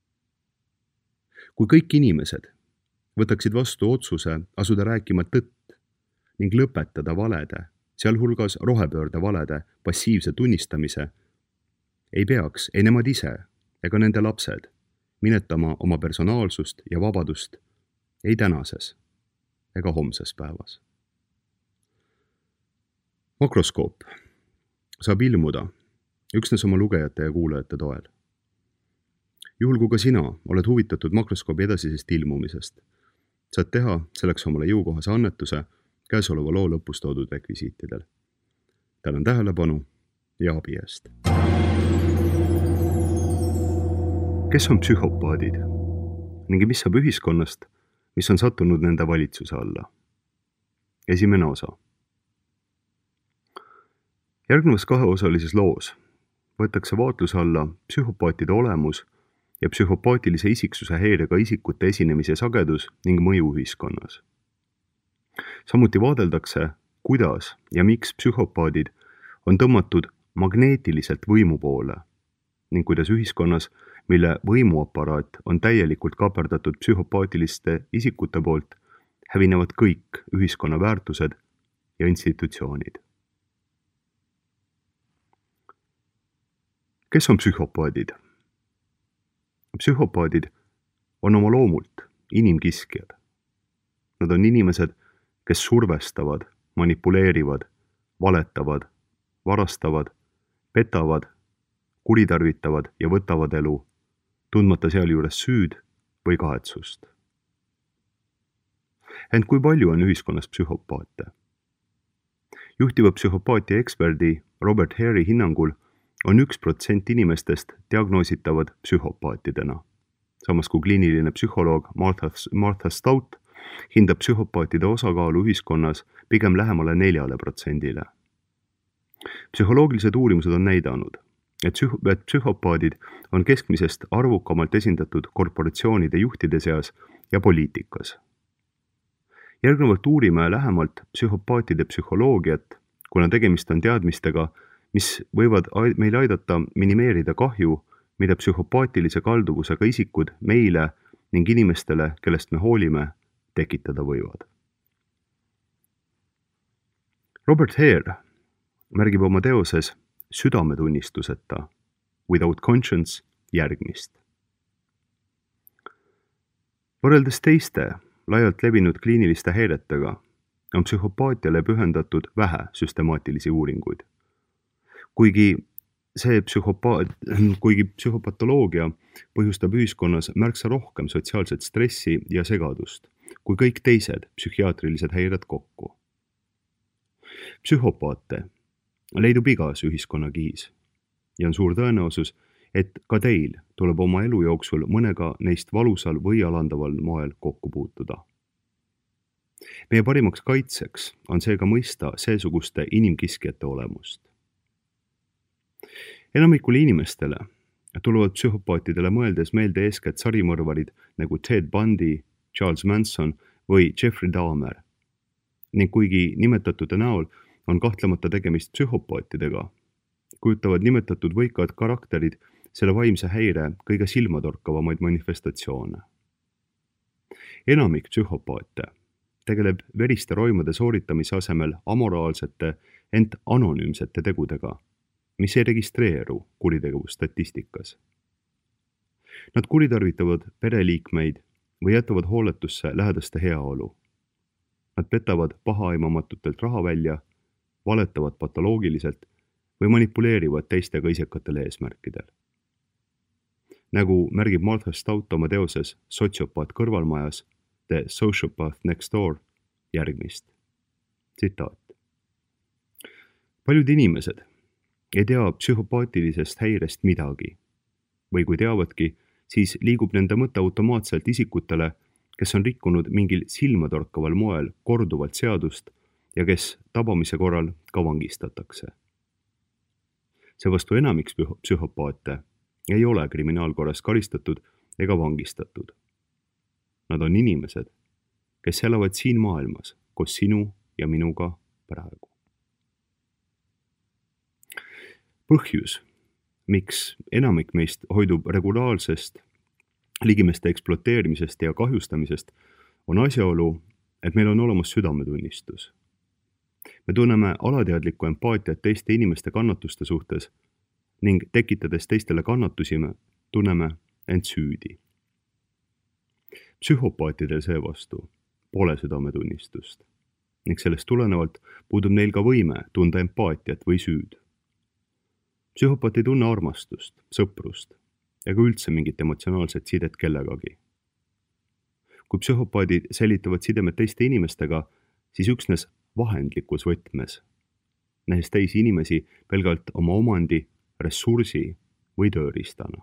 Kui kõik inimesed võtaksid vastu otsuse asuda rääkima tõtt ning lõpetada valede, sealhulgas rohepöörde valede passiivse tunnistamise, ei peaks ei nemad ise ega nende lapsed minetama oma personaalsust ja vabadust ei tänases ega homses päevas. Makroskoop saab ilmuda üksnes oma lugejate ja kuulajate toel. Juhul kui ka sina oled huvitatud makroskoobi edasisest ilmumisest, saad teha selleks omale jõukohase annetuse käesoleva loo lõpus toodud rekvisiitidel. Tänan tähelepanu ja abi eest. Kes on psühhopaadid ning mis saab ühiskonnast, mis on sattunud nende valitsuse alla? Esimene osa. Järgnevas kaheosalises loos võetakse vaatluse alla psühhopaatide olemus ja psühhopaatilise isiksuse häirega isikute esinemise sagedus ning mõju ühiskonnas. Samuti vaadeldakse, kuidas ja miks psühhopaadid on tõmmatud magneetiliselt võimu poole ning kuidas ühiskonnas, mille võimuaparaat on täielikult kaperdatud psühhopaatiliste isikute poolt, hävinevad kõik ühiskonna väärtused ja institutsioonid. Kes on psühhopaadid? Psühhopaadid on oma loomult inimkiskjad. Nad on inimesed, kes survestavad, manipuleerivad, valetavad, varastavad, petavad, kuritarvitavad ja võtavad elu, tundmata sealjuures süüd või kahetsust. Ent kui palju on ühiskonnas psühhopaate? Juhtiva psühhopaatia eksperdi Robert Hare'i hinnangul on üks protsent inimestest diagnoositavad psühhopaatidena. Samas kui kliiniline psühholoog Martha, Martha Stout hindab psühhopaatide osakaalu ühiskonnas pigem lähemale neljale protsendile. Psühholoogilised uurimused on näidanud, et, psüh- et psühhopaadid on keskmisest arvukamalt esindatud korporatsioonide juhtide seas ja poliitikas. Järgnevalt uurime lähemalt psühhopaatide psühholoogiat, kuna tegemist on teadmistega, mis võivad meil aidata minimeerida kahju, mida psühhopaatilise kalduvusega isikud meile ning inimestele, kellest me hoolime, tekitada võivad. Robert Hare märgib oma teoses Südametunnistuseta Without Conscience järgmist. Võrreldes teiste laialt levinud kliiniliste häiretega on psühhopaatiale pühendatud vähe süstemaatilisi uuringuid. Kuigi see psühhopaat, kuigi psühhopatoloogia põhjustab ühiskonnas märksa rohkem sotsiaalset stressi ja segadust kui kõik teised psühhiaatrilised häired kokku. Psühhopaate leidub igas ühiskonnakihis ja on suur tõenäosus, et ka teil tuleb oma elu jooksul mõnega neist valusal või alandaval moel kokku puutuda. Meie parimaks kaitseks on seega mõista seesuguste inimkiskjate olemust. Enamikule inimestele tulevad psühhopaatidele mõeldes meelde eeskätt sarimõrvarid nagu Ted Bundy, Charles Manson või Jeffrey Dahmer. Ning kuigi nimetatute näol on kahtlemata tegemist psühhopaatidega, kujutavad nimetatud võikad karakterid selle vaimse häire kõige silmatorkavamaid manifestatsioone. Enamik psühhopaate tegeleb veriste roimade sooritamise asemel amoraalsete, ent anonüümsete tegudega, mis ei registreeru kuritegevusstatistikas. Nad kuritarvitavad pereliikmeid või jätavad hooletusse lähedaste heaolu. Nad petavad pahaaimamatutelt raha välja, valetavad patoloogiliselt või manipuleerivad teistega isekatel eesmärkidel. Nagu märgib Martha Stout oma teoses Sotsiopaat kõrvalmajas, The Sociopath Next Door järgmist. Tsitaat. Paljud inimesed ei tea psühhopaatilisest häirest midagi või kui teavadki, siis liigub nende mõte automaatselt isikutele, kes on rikkunud mingil silmatorkaval moel korduvalt seadust ja kes tabamise korral ka vangistatakse. Seevastu enamik psühhopaate ei ole kriminaalkorras karistatud ega vangistatud. Nad on inimesed, kes elavad siin maailmas koos sinu ja minuga praegu. Põhjus, miks enamik meist hoidub regulaarsest ligimeste ekspluateerimisest ja kahjustamisest, on asjaolu, et meil on olemas südametunnistus. Me tunneme alateadlikku empaatiat teiste inimeste kannatuste suhtes ning tekitades teistele kannatusi, tunneme end süüdi. Psühhopaatidel seevastu pole südametunnistust ning sellest tulenevalt puudub neil ka võime tunda empaatiat või süüd. Psühhopaat ei tunne armastust, sõprust ega üldse mingit emotsionaalset sidet kellegagi. Kui psühhopaadid säilitavad sidemed teiste inimestega, siis üksnes vahendlikus võtmes, nähes teisi inimesi pelgalt oma omandi, ressursi või tööriistana.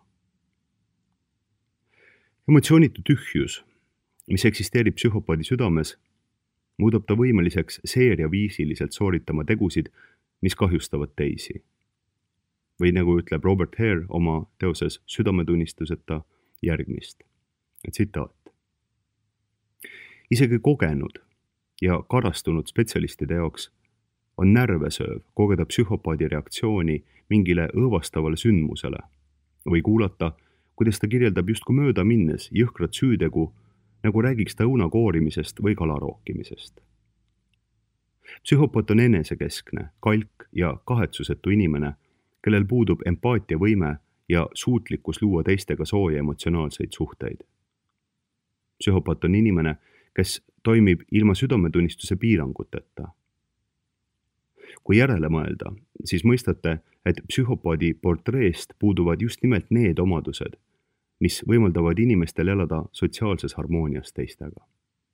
Emotsioonitu tühjus, mis eksisteerib psühhopaadi südames, muudab ta võimeliseks seeriaviisiliselt sooritama tegusid, mis kahjustavad teisi. Või nagu ütleb Robert Hare oma teoses Südametunnistuseta järgmist. Tsitaat. Isegi kogenud ja karastunud spetsialistide jaoks on närvesööv kogeda psühhopaadi reaktsiooni mingile õõvastavale sündmusele või kuulata, kuidas ta kirjeldab justkui mööda minnes jõhkrat süütegu, nagu räägiks ta õuna koorimisest või kalarookimisest. Psühhopaat on enesekeskne, kalk ja kahetsusetu inimene, kellel puudub empaatiavõime ja suutlikkus luua teistega sooja emotsionaalseid suhteid. Psühhopaat on inimene, kes toimib ilma südametunnistuse piiranguteta. Kui järele mõelda, siis mõistate, et psühhopaadi portreest puuduvad just nimelt need omadused, mis võimaldavad inimestel elada sotsiaalses harmoonias teistega.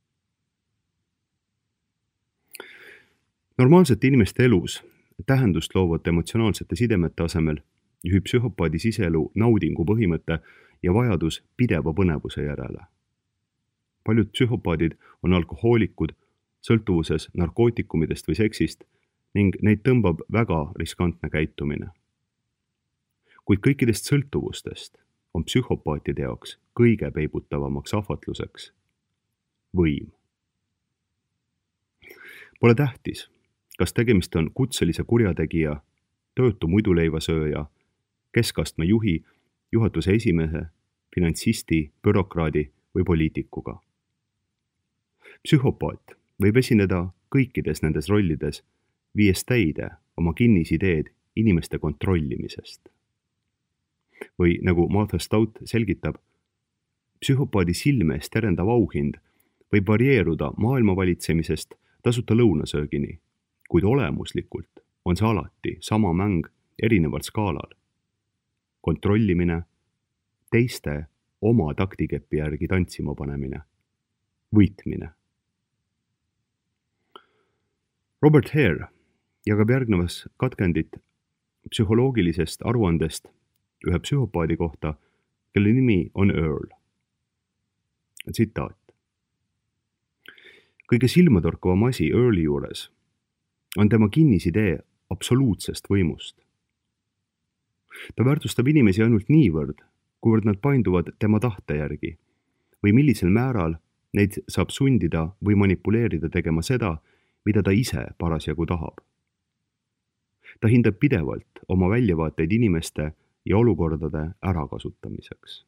Normaalsete inimeste elus tähendust loovate emotsionaalsete sidemete asemel juhib psühhopaadi siseelu naudingu põhimõte ja vajadus pideva põnevuse järele. Paljud psühhopaadid on alkohoolikud, sõltuvuses narkootikumidest või seksist ning neid tõmbab väga riskantne käitumine. Kuid kõikidest sõltuvustest on psühhopaatide jaoks kõige peibutavamaks ahvatluseks võim. Pole tähtis, kas tegemist on kutselise kurjategija, töötu muiduleivasööja, keskastme juhi, juhatuse esimehe, finantsisti, bürokraadi või poliitikuga. Psühhopaat võib esineda kõikides nendes rollides, viies täide oma kinnisideed inimeste kontrollimisest. Või nagu Martha Stout selgitab, psühhopaadi silme eest terendav auhind võib varieeruda maailma valitsemisest tasuta lõunasöögini, kuid olemuslikult on see alati sama mäng erineval skaalal. Kontrollimine, teiste oma taktikepi järgi tantsima panemine, võitmine. Robert Hare jagab järgnevas katkendit psühholoogilisest aruandest ühe psühhopaadi kohta, kelle nimi on Earl. Tsitaat. Kõige silmatorkavam asi Earli juures on tema kinnisidee absoluutsest võimust. Ta väärtustab inimesi ainult niivõrd, kuivõrd nad painduvad tema tahte järgi või millisel määral neid saab sundida või manipuleerida tegema seda, mida ta ise parasjagu tahab. Ta hindab pidevalt oma väljavaateid inimeste ja olukordade ärakasutamiseks.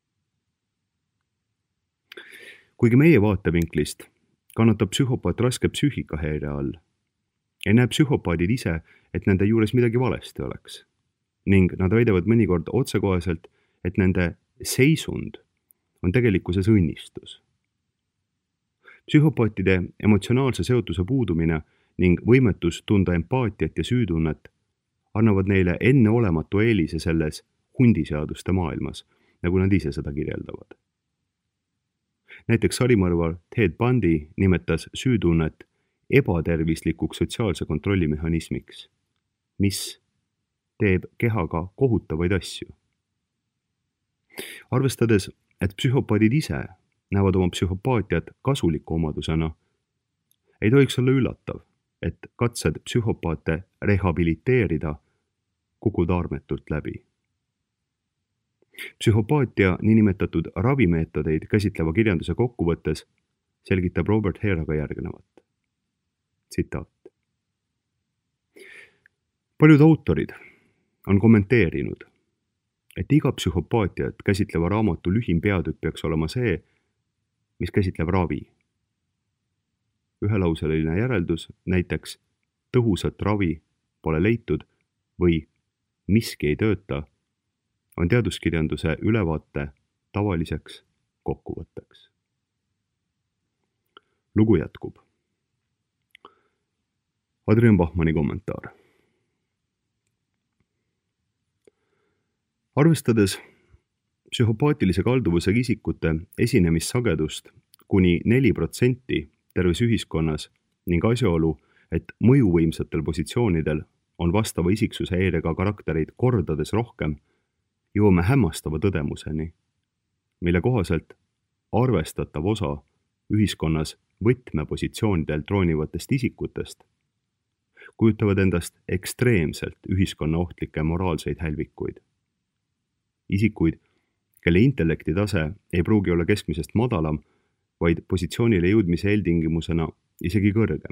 Kuigi meie vaatevinklist kannatab psühhopaat raske psüühikahäire all, ei näe psühhopaadid ise, et nende juures midagi valesti oleks ning nad väidavad mõnikord otsekoheselt, et nende seisund on tegelikkuses õnnistus. Psühhopaatide emotsionaalse seotuse puudumine ning võimetus tunda empaatiat ja süütunnet annavad neile enneolematu eelise selles hundiseaduste maailmas, nagu nad ise seda kirjeldavad. Näiteks sarimõrvar Ted Bundy nimetas süütunnet ebatervislikuks sotsiaalse kontrollimehhanismiks, mis teeb kehaga kohutavaid asju. Arvestades, et psühhopaadid ise näevad oma psühhopaatiat kasuliku omadusena, ei tohiks olla üllatav, et katsed psühhopaate rehabiliteerida kukuvad armetult läbi. Psühhopaatia niinimetatud ravimeetodeid käsitleva kirjanduse kokkuvõttes selgitab Robert Hare aga järgnevat. Tsitaat. Paljud autorid on kommenteerinud, et iga psühhopaatiat käsitleva raamatu lühim peatükk peaks olema see, mis käsitleb ravi. Ühelauseline järeldus, näiteks tõhusat ravi pole leitud või miski ei tööta, on teaduskirjanduse ülevaate tavaliseks kokkuvõtteks. Lugu jätkub. Adrian Bachmanni kommentaar. Arvestades psühhopaatilise kalduvusega isikute esinemissagedust kuni neli protsenti terves ühiskonnas ning asjaolu, et mõjuvõimsatel positsioonidel on vastava isiksuse häirega karaktereid kordades rohkem, jõuame hämmastava tõdemuseni, mille kohaselt arvestatav osa ühiskonnas võtmepositsioonidel troonivatest isikutest kujutavad endast ekstreemselt ühiskonna ohtlikke moraalseid hälvikuid. Isikuid, kelle intellekti tase ei pruugi olla keskmisest madalam, vaid positsioonile jõudmise eeltingimusena isegi kõrgem.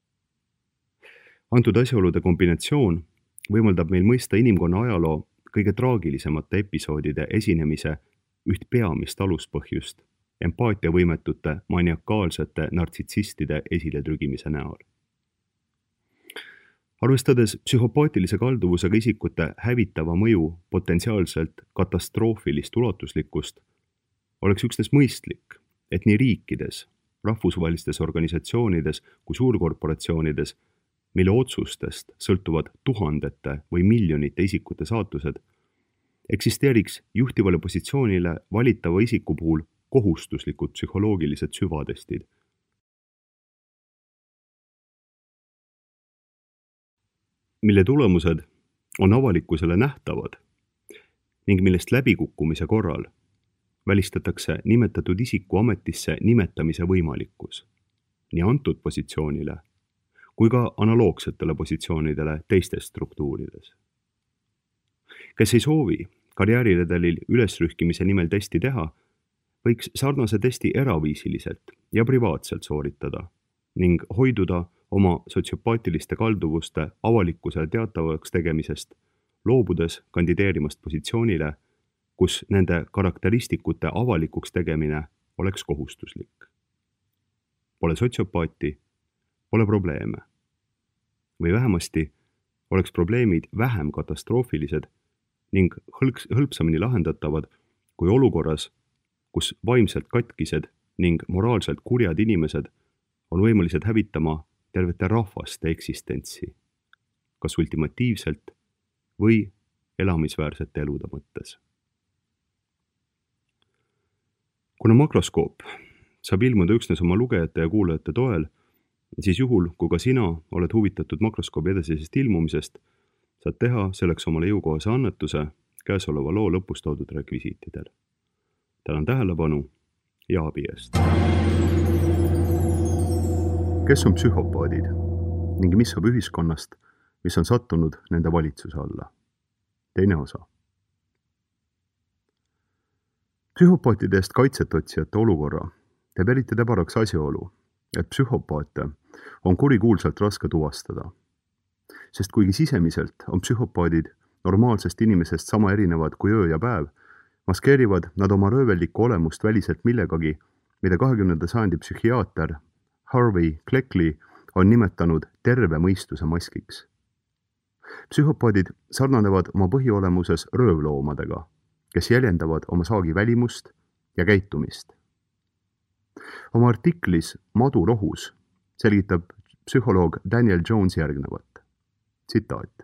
Antud asjaolude kombinatsioon võimaldab meil mõista inimkonna ajaloo kõige traagilisemate episoodide esinemise üht peamist aluspõhjust empaatiavõimetute maniakaalsete nartsitsistide esiletrügimise näol. Arvestades psühhopaatilise kalduvusega isikute hävitava mõju potentsiaalselt katastroofilist ulatuslikkust, oleks üksnes mõistlik, et nii riikides, rahvusvahelistes organisatsioonides kui suurkorporatsioonides, mille otsustest sõltuvad tuhandete või miljonite isikute saatused, eksisteeriks juhtivale positsioonile valitava isiku puhul kohustuslikud psühholoogilised süvatestid. Mille tulemused on avalikkusele nähtavad ning millest läbikukkumise korral välistatakse nimetatud isiku ametisse nimetamise võimalikkus nii antud positsioonile kui ka analoogsetele positsioonidele teistes struktuurides. Kes ei soovi karjääriredelil ülesrühkimise nimel testi teha, võiks sarnase testi eraviisiliselt ja privaatselt sooritada ning hoiduda oma sotsiopaatiliste kalduvuste avalikkusele teatavaks tegemisest, loobudes kandideerimast positsioonile, kus nende karakteristikute avalikuks tegemine oleks kohustuslik. Pole sotsiopaati, pole probleeme. Või vähemasti oleks probleemid vähem katastroofilised ning hõlks, hõlpsamini lahendatavad kui olukorras, kus vaimselt katkised ning moraalselt kurjad inimesed on võimelised hävitama tervete rahvaste eksistentsi, kas ultimatiivselt või elamisväärsete elude mõttes. Kuna makroskoop saab ilmuda üksnes oma lugejate ja kuulajate toel, siis juhul, kui ka sina oled huvitatud makroskoobi edasisest ilmumisest, saad teha selleks omale jõukohase annetuse käesoleva loo lõpus toodud rekvisiitidel. Tänan tähelepanu ja abi eest. Kes on psühhopaadid ning mis saab ühiskonnast, mis on sattunud nende valitsuse alla? Teine osa. Psühhopaatide eest kaitset otsijate olukorra teeb eriti täbaraks asjaolu, et psühhopaate on kurikuulsalt raske tuvastada. Sest kuigi sisemiselt on psühhopaadid normaalsest inimesest sama erinevad kui öö ja päev, maskeerivad nad oma röövellikku olemust väliselt millegagi, mida kahekümnenda sajandi psühhiaater Harvey Cleckley on nimetanud terve mõistuse maskiks. Psühhopaadid sarnanevad oma põhiolemuses röövloomadega, kes jäljendavad oma saagi välimust ja käitumist. Oma artiklis Madu rohus selgitab psühholoog Daniel Jones järgnevat. Tsitaat.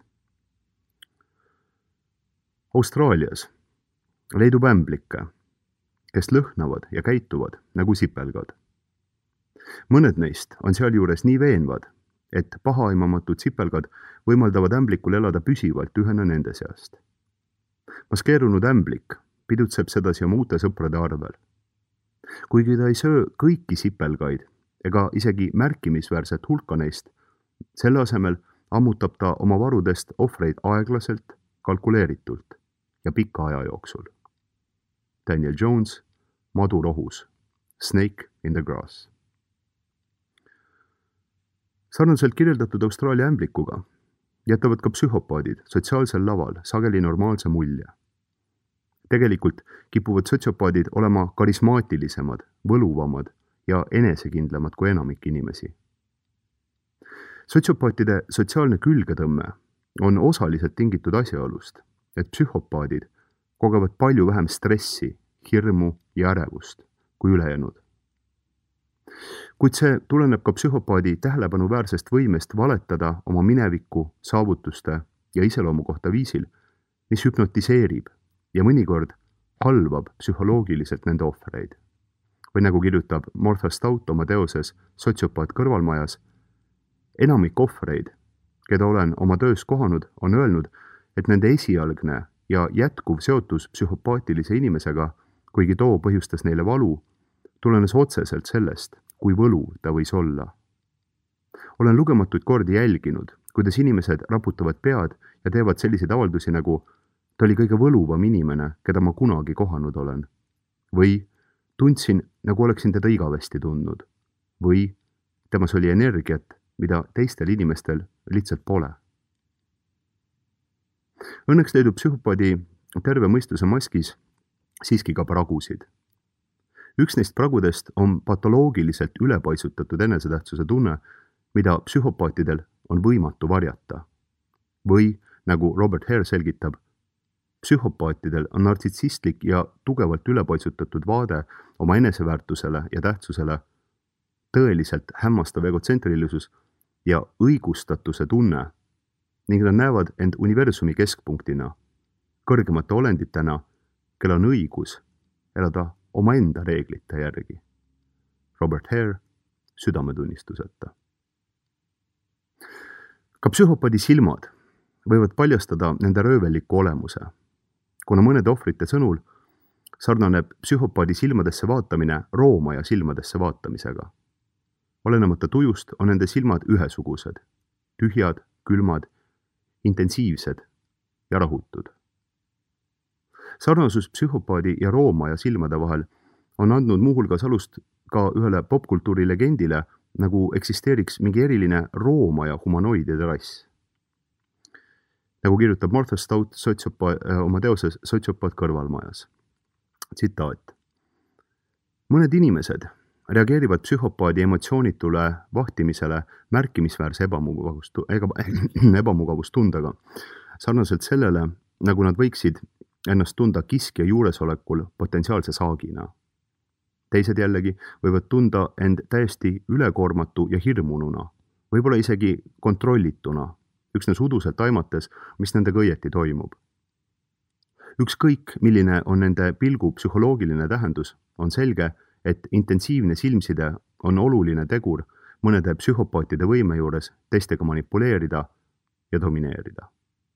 Austraalias leidub ämblikke, kes lõhnavad ja käituvad nagu sipelgad. Mõned neist on sealjuures nii veenvad, et pahaaimamatud sipelgad võimaldavad ämblikul elada püsivalt ühena nende seast. Maskeerunud ämblik pidutseb sedasi oma uute sõprade arvel. Kuigi ta ei söö kõiki sipelgaid ega isegi märkimisväärset hulka neist, selle asemel ammutab ta oma varudest ohvreid aeglaselt, kalkuleeritult ja pika aja jooksul. Daniel Jones, Madu rohus, Snake in the Grass. Sarnaselt kirjeldatud Austraalia ämblikuga jätavad ka psühhopaadid sotsiaalsel laval sageli normaalse mulje. Tegelikult kipuvad sotsiopaadid olema karismaatilisemad, võluvamad ja enesekindlamad kui enamik inimesi. Sotsiopaatide sotsiaalne külgetõmme on osaliselt tingitud asjaolust, et psühhopaadid kogevad palju vähem stressi, hirmu ja ärevust kui ülejäänud. Kuid see tuleneb ka psühhopaadi tähelepanuväärsest võimest valetada oma mineviku, saavutuste ja iseloomu kohta viisil, mis hüpnotiseerib ja mõnikord halvab psühholoogiliselt nende ohvreid. Või nagu kirjutab Martha Stout oma teoses Sotsiopaat kõrvalmajas, enamik ohvreid, keda olen oma töös kohanud, on öelnud, et nende esialgne ja jätkuv seotus psühhopaatilise inimesega, kuigi too põhjustas neile valu, tulenes otseselt sellest, kui võluv ta võis olla. Olen lugematuid kordi jälginud, kuidas inimesed raputavad pead ja teevad selliseid avaldusi nagu ta oli kõige võluvam inimene, keda ma kunagi kohanud olen. Või tundsin, nagu oleksin teda igavesti tundnud. Või temas oli energiat, mida teistel inimestel lihtsalt pole. Õnneks leidub psühhopaadi terve mõistuse maskis siiski ka pragusid. Üks neist pragudest on patoloogiliselt ülepaisutatud enesetähtsuse tunne, mida psühhopaatidel on võimatu varjata. Või, nagu Robert Hare selgitab, psühhopaatidel on nartsissistlik ja tugevalt ülepaisutatud vaade oma eneseväärtusele ja tähtsusele, tõeliselt hämmastav egotsentrilisus ja õigustatuse tunne ning nad näevad end universumi keskpunktina, kõrgemate olenditena, kel on õigus elada omaenda reeglite järgi. Robert Hare, südametunnistuseta. Ka psühhopaadi silmad võivad paljastada nende röövelliku olemuse, kuna mõnede ohvrite sõnul sarnaneb psühhopaadi silmadesse vaatamine roomaja silmadesse vaatamisega. Olenemata tujust on nende silmad ühesugused, tühjad, külmad, intensiivsed ja rahutud. Sarnasus psühhopaadi ja roomaja silmade vahel on andnud muuhulgas alust ka ühele popkultuuri legendile, nagu eksisteeriks mingi eriline roomaja humanoidide rass. Nagu kirjutab Martha Stout sotsiopa, oma teoses Sotsiopaat kõrvalmajas. Tsitaat. Mõned inimesed reageerivad psühhopaadi emotsioonitule vahtimisele märkimisväärse ebamugavust, ebamugavustundega, sarnaselt sellele, nagu nad võiksid ennast tunda kiskja juuresolekul potentsiaalse saagina. Teised jällegi võivad tunda end täiesti ülekoormatu ja hirmununa, võib-olla isegi kontrollituna, üksnes uduselt aimates, mis nendega õieti toimub. Ükskõik, milline on nende pilgu psühholoogiline tähendus, on selge, et intensiivne silmside on oluline tegur mõnede psühhopaatide võime juures teistega manipuleerida ja domineerida.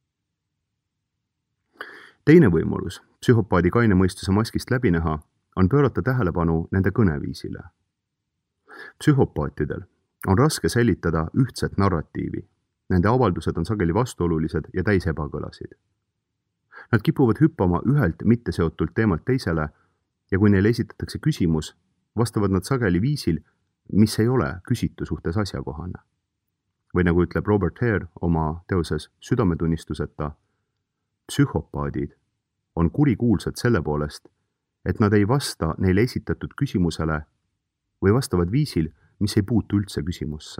Teine võimalus psühhopaadi kaine mõistuse maskist läbi näha on pöörata tähelepanu nende kõneviisile. Psühhopaatidel on raske säilitada ühtset narratiivi. Nende avaldused on sageli vastuolulised ja täis ebakõlasid. Nad kipuvad hüppama ühelt mitteseotult teemalt teisele ja kui neile esitatakse küsimus, vastavad nad sageli viisil, mis ei ole küsitu suhtes asjakohane. Või nagu ütleb Robert Hare oma teoses südametunnistuseta, psühhopaadid on kurikuulsad selle poolest, et nad ei vasta neile esitatud küsimusele või vastavad viisil, mis ei puutu üldse küsimusse.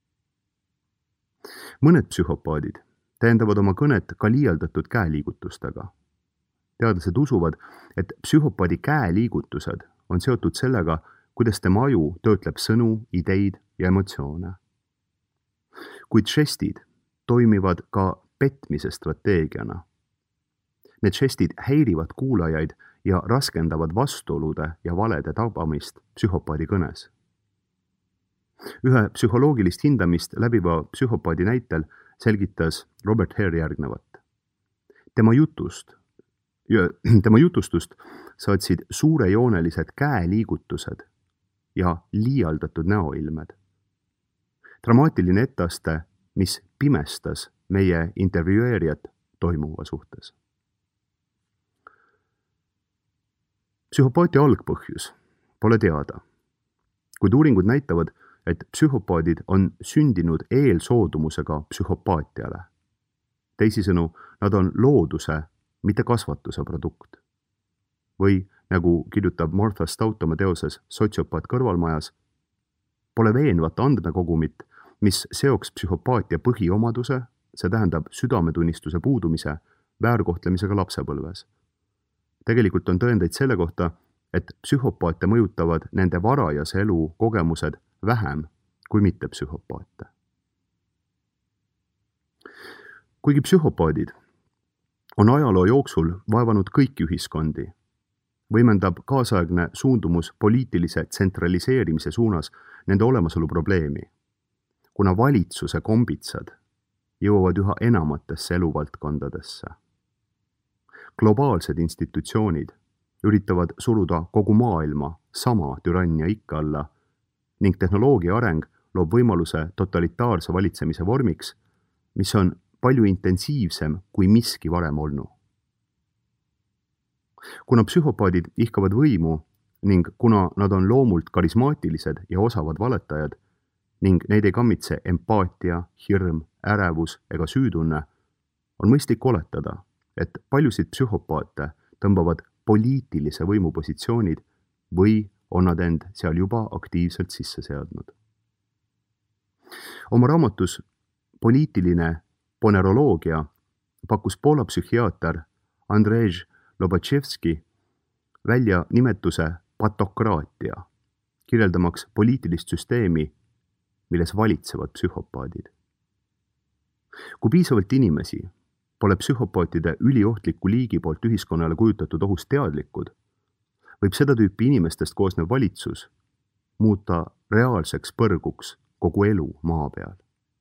Mõned psühhopaadid täiendavad oma kõnet ka liialdatud käeliigutustega. Teadlased usuvad, et psühhopaadi käeliigutused on seotud sellega, kuidas tema aju töötleb sõnu, ideid ja emotsioone. Kuid žestid toimivad ka petmise strateegiana. Need žestid häirivad kuulajaid ja raskendavad vastuolude ja valede tabamist psühhopaadi kõnes. Ühe psühholoogilist hindamist läbiva psühhopaadi näitel selgitas Robert Hare järgnevat. Tema jutust, tema jutustust saatsid suurejoonelised käeliigutused ja liialdatud näoilmed. Dramaatiline etteaste, mis pimestas meie intervjueerijat toimuva suhtes. Psühhopaatia algpõhjus pole teada, kuid uuringud näitavad, et psühhopaadid on sündinud eelsoodumusega psühhopaatiale. Teisisõnu, nad on looduse, mitte kasvatuse produkt. Või, nagu kirjutab Martha Stout oma teoses Sotsiopaat kõrvalmajas, pole veenvat andmekogumit, mis seoks psühhopaatia põhiomaduse, see tähendab südametunnistuse puudumise, väärkohtlemisega lapsepõlves. Tegelikult on tõendeid selle kohta, et psühhopaatia mõjutavad nende varajase elu kogemused vähem kui mitte psühhopaate. Kuigi psühhopaadid on ajaloo jooksul vaevanud kõiki ühiskondi, võimendab kaasaegne suundumus poliitilise tsentraliseerimise suunas nende olemasolu probleemi, kuna valitsuse kombitsad jõuavad üha enamatesse eluvaldkondadesse. Globaalsed institutsioonid üritavad suruda kogu maailma sama türannia ikka alla ning tehnoloogia areng loob võimaluse totalitaarse valitsemise vormiks, mis on palju intensiivsem kui miski varem olnu. Kuna psühhopaadid ihkavad võimu ning kuna nad on loomult karismaatilised ja osavad valetajad ning neid ei kammitse empaatia, hirm, ärevus ega süütunne, on mõistlik oletada, et paljusid psühhopaate tõmbavad poliitilise võimupositsioonid või on nad end seal juba aktiivselt sisse seadnud. Oma raamatus Poliitiline poneroloogia pakkus Poola psühhiaater Andrzej Lobaczewski välja nimetuse patokraatia, kirjeldamaks poliitilist süsteemi, milles valitsevad psühhopaadid. Kui piisavalt inimesi pole psühhopaatide üliohtliku liigi poolt ühiskonnale kujutatud ohust teadlikud, võib seda tüüpi inimestest koosnev valitsus muuta reaalseks põrguks kogu elu maa peal.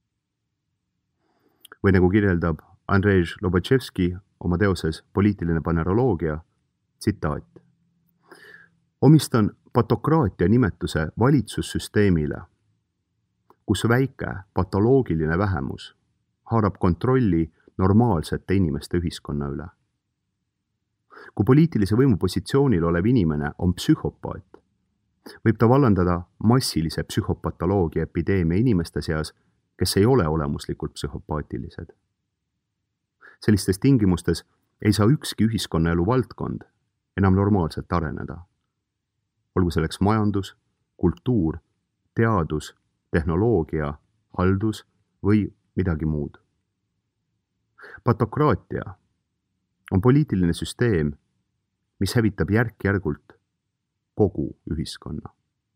Või nagu kirjeldab Andrei Lobatševski oma teoses Poliitiline paneroloogia, tsitaat. Omistan patokraatia nimetuse valitsussüsteemile, kus väike patoloogiline vähemus haarab kontrolli normaalsete inimeste ühiskonna üle. Kui poliitilise võimu positsioonil olev inimene on psühhopaat, võib ta vallandada massilise psühhopatoloogia epideemia inimeste seas, kes ei ole olemuslikult psühhopaatilised. Sellistes tingimustes ei saa ükski ühiskonnaelu valdkond enam normaalselt areneda. Olgu selleks majandus, kultuur, teadus, tehnoloogia, haldus või midagi muud. Patokraatia on poliitiline süsteem, mis hävitab järk-järgult kogu ühiskonna.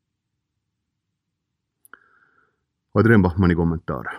Adrian Bachmanni kommentaar.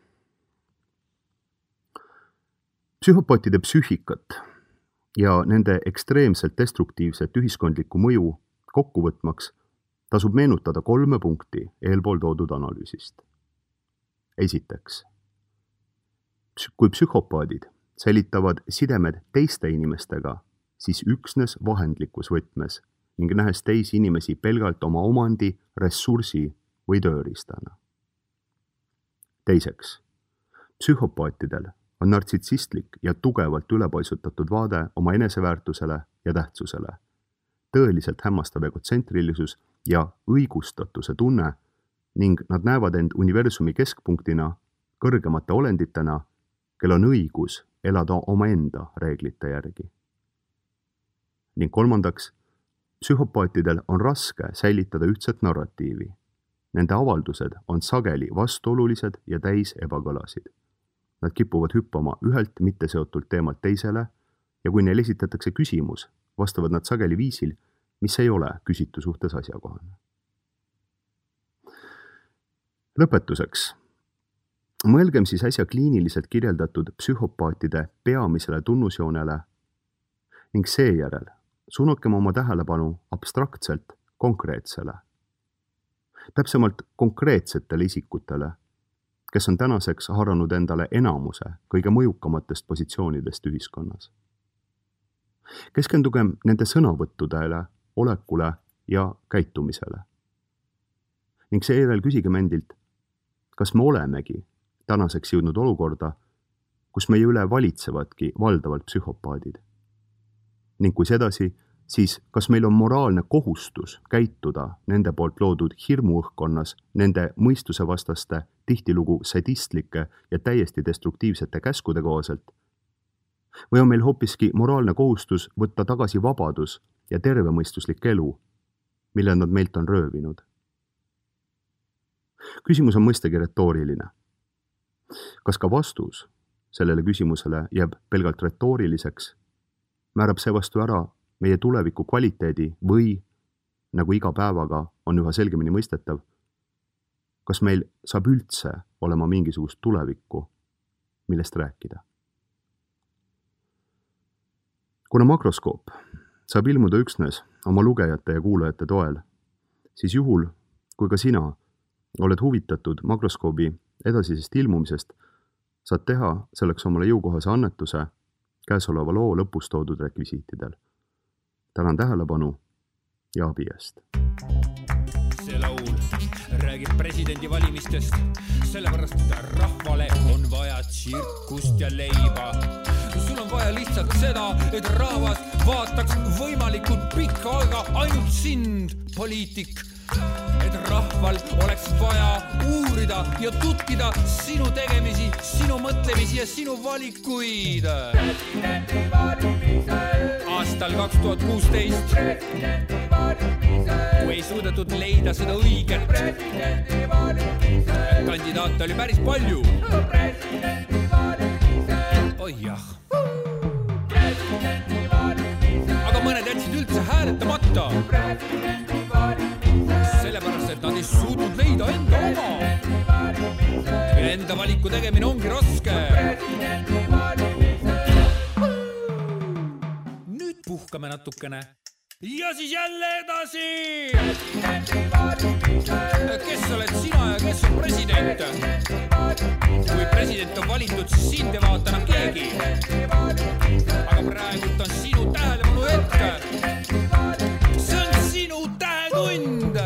Psühhopaatide psüühikat ja nende ekstreemselt destruktiivset ühiskondlikku mõju kokkuvõtmaks tasub meenutada kolme punkti eelpool toodud analüüsist. Esiteks, kui psühhopaadid säilitavad sidemed teiste inimestega, siis üksnes vahendlikus võtmes ning nähes teisi inimesi pelgalt oma omandi, ressursi või tööriistana. Teiseks, psühhopaatidel on nartsissistlik ja tugevalt ülepaisutatud vaade oma eneseväärtusele ja tähtsusele, tõeliselt hämmastav egotsentrilisus ja õigustatuse tunne ning nad näevad end universumi keskpunktina kõrgemate olenditena, kel on õigus elada omaenda reeglite järgi. Ning kolmandaks, psühhopaatidel on raske säilitada ühtset narratiivi. Nende avaldused on sageli vastuolulised ja täis ebakõlasid. Nad kipuvad hüppama ühelt mitteseotult teemalt teisele ja kui neil esitatakse küsimus, vastavad nad sageli viisil, mis ei ole küsitu suhtes asjakohane. Lõpetuseks, mõelgem siis äsja kliiniliselt kirjeldatud psühhopaatide peamisele tunnusjoonele ning seejärel suunakem oma tähelepanu abstraktselt konkreetsele. Täpsemalt konkreetsetele isikutele, kes on tänaseks haaranud endale enamuse kõige mõjukamatest positsioonidest ühiskonnas. Keskendugem nende sõnavõttudele, olekule ja käitumisele. Ning seejärel küsigem endilt, kas me olemegi tänaseks jõudnud olukorda, kus meie üle valitsevadki valdavalt psühhopaadid. Ning kui sedasi, siis kas meil on moraalne kohustus käituda nende poolt loodud hirmuõhkkonnas nende mõistusevastaste, tihtilugu sadistlike ja täiesti destruktiivsete käskude kohaselt? Või on meil hoopiski moraalne kohustus võtta tagasi vabadus ja tervemõistuslik elu, mille nad meilt on röövinud? Küsimus on mõistagi retooriline. Kas ka vastus sellele küsimusele jääb pelgalt retooriliseks, määrab see vastu ära meie tuleviku kvaliteedi või, nagu iga päevaga on üha selgemini mõistetav, kas meil saab üldse olema mingisugust tulevikku, millest rääkida? Kuna makroskoop saab ilmuda üksnes oma lugejate ja kuulajate toel, siis juhul, kui ka sina oled huvitatud makroskoobi edasisest ilmumisest, saad teha selleks omale jõukohase annetuse käesoleva loo lõpus toodud rekvisiitidel. Tänan tähelepanu ja abi eest. See laul räägib presidendi valimistest, sellepärast rahvale on vaja tsirkust ja leiba. Sul on vaja lihtsalt seda, et rahvas vaataks võimalikult pikka aega ainult sind, poliitik. Et rahval oleks vaja uurida ja tutkida sinu tegemisi, sinu mõtlemisi ja sinu valikuid. Presidendi valimisel aastal kaks tuhat kuusteist presidendi valimisel kui ei suudetud leida seda õiget presidendi valimisel kandidaate oli päris palju presidendi valimisel oi jah presidendi valimisel aga mõned jätsid üldse hääletamata presidendi valimisel selle ja valiku tegemine ongi raske. Nüüd puhkame natukene. Ja siis jälle edasi! Kes oled sina ja kes on president? Kui president on valitud, siis sind ei vaata enam keegi. Aga praegult on sinu tähelepanu hetk. See on sinu tähetund.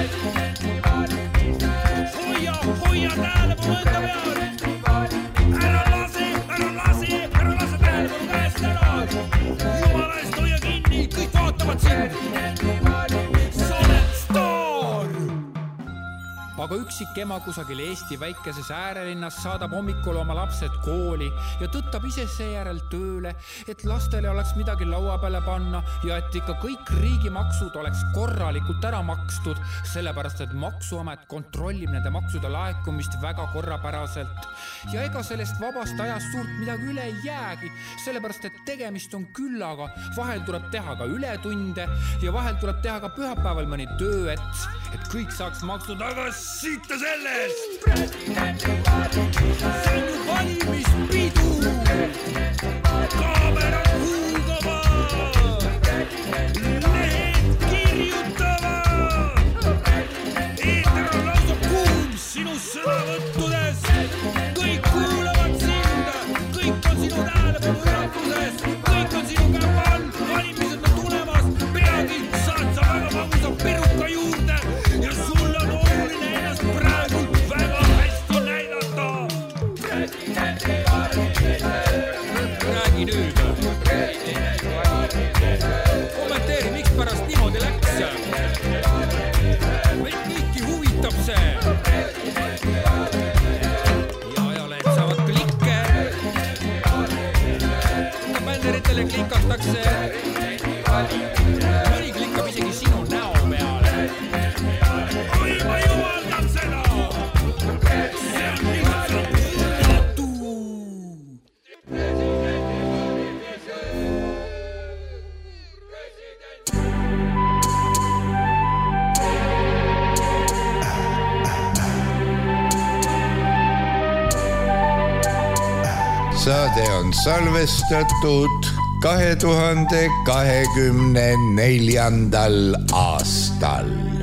Hoia, hoia tähelepanu enda peal. Ära lase, ära lase, ära lase tähelepanu käest ära. Jumala eest hoia kinni, kõik vaatavad sind. Sa oled staar. Aga üksik ema kusagil Eesti väikeses äärelinnas saadab hommikul oma lapsed kooli ja tõttab ise seejärel tööle, et lastele oleks midagi laua peale panna ja et ikka kõik riigimaksud oleks korralikult ära makstud, sellepärast et maksuamet kontrollib nende maksude laekumist väga korrapäraselt. Ja ega sellest vabast ajast suurt midagi üle ei jäägi, sellepärast et tegemist on küllaga. Vahel tuleb teha ka ületunde ja vahel tuleb teha ka pühapäeval mõni töö, et, et kõik saaks maksud, aga sitta sellest! See on ju valimispidu! Kaamerad huugavad! Lehed kirjutavad! Eeter on lausa kuum sinu sõnavõttudes! Kõik kuulavad sind! Kõik on sinu tähelepanu ülatuses! Kõik on sinu käpal! Valimised on tulemas! Peagi saad sa väga magusa peruka juurde! Ja sul on oluline ennast praegu väga hästi näidata. Räägi nüüd. Kommenteeri, miks pärast niimoodi läks. Meid kõiki huvitab see. Ja ajalehd saavad klikke. Ka bänderitele klikatakse. Mõni klikkab isegi sinu näo peale. Oi, ma jumaldan seda! See on lihtsalt mõttu! Saade on salvestatud kahe tuhande kahekümne neljandal aastal.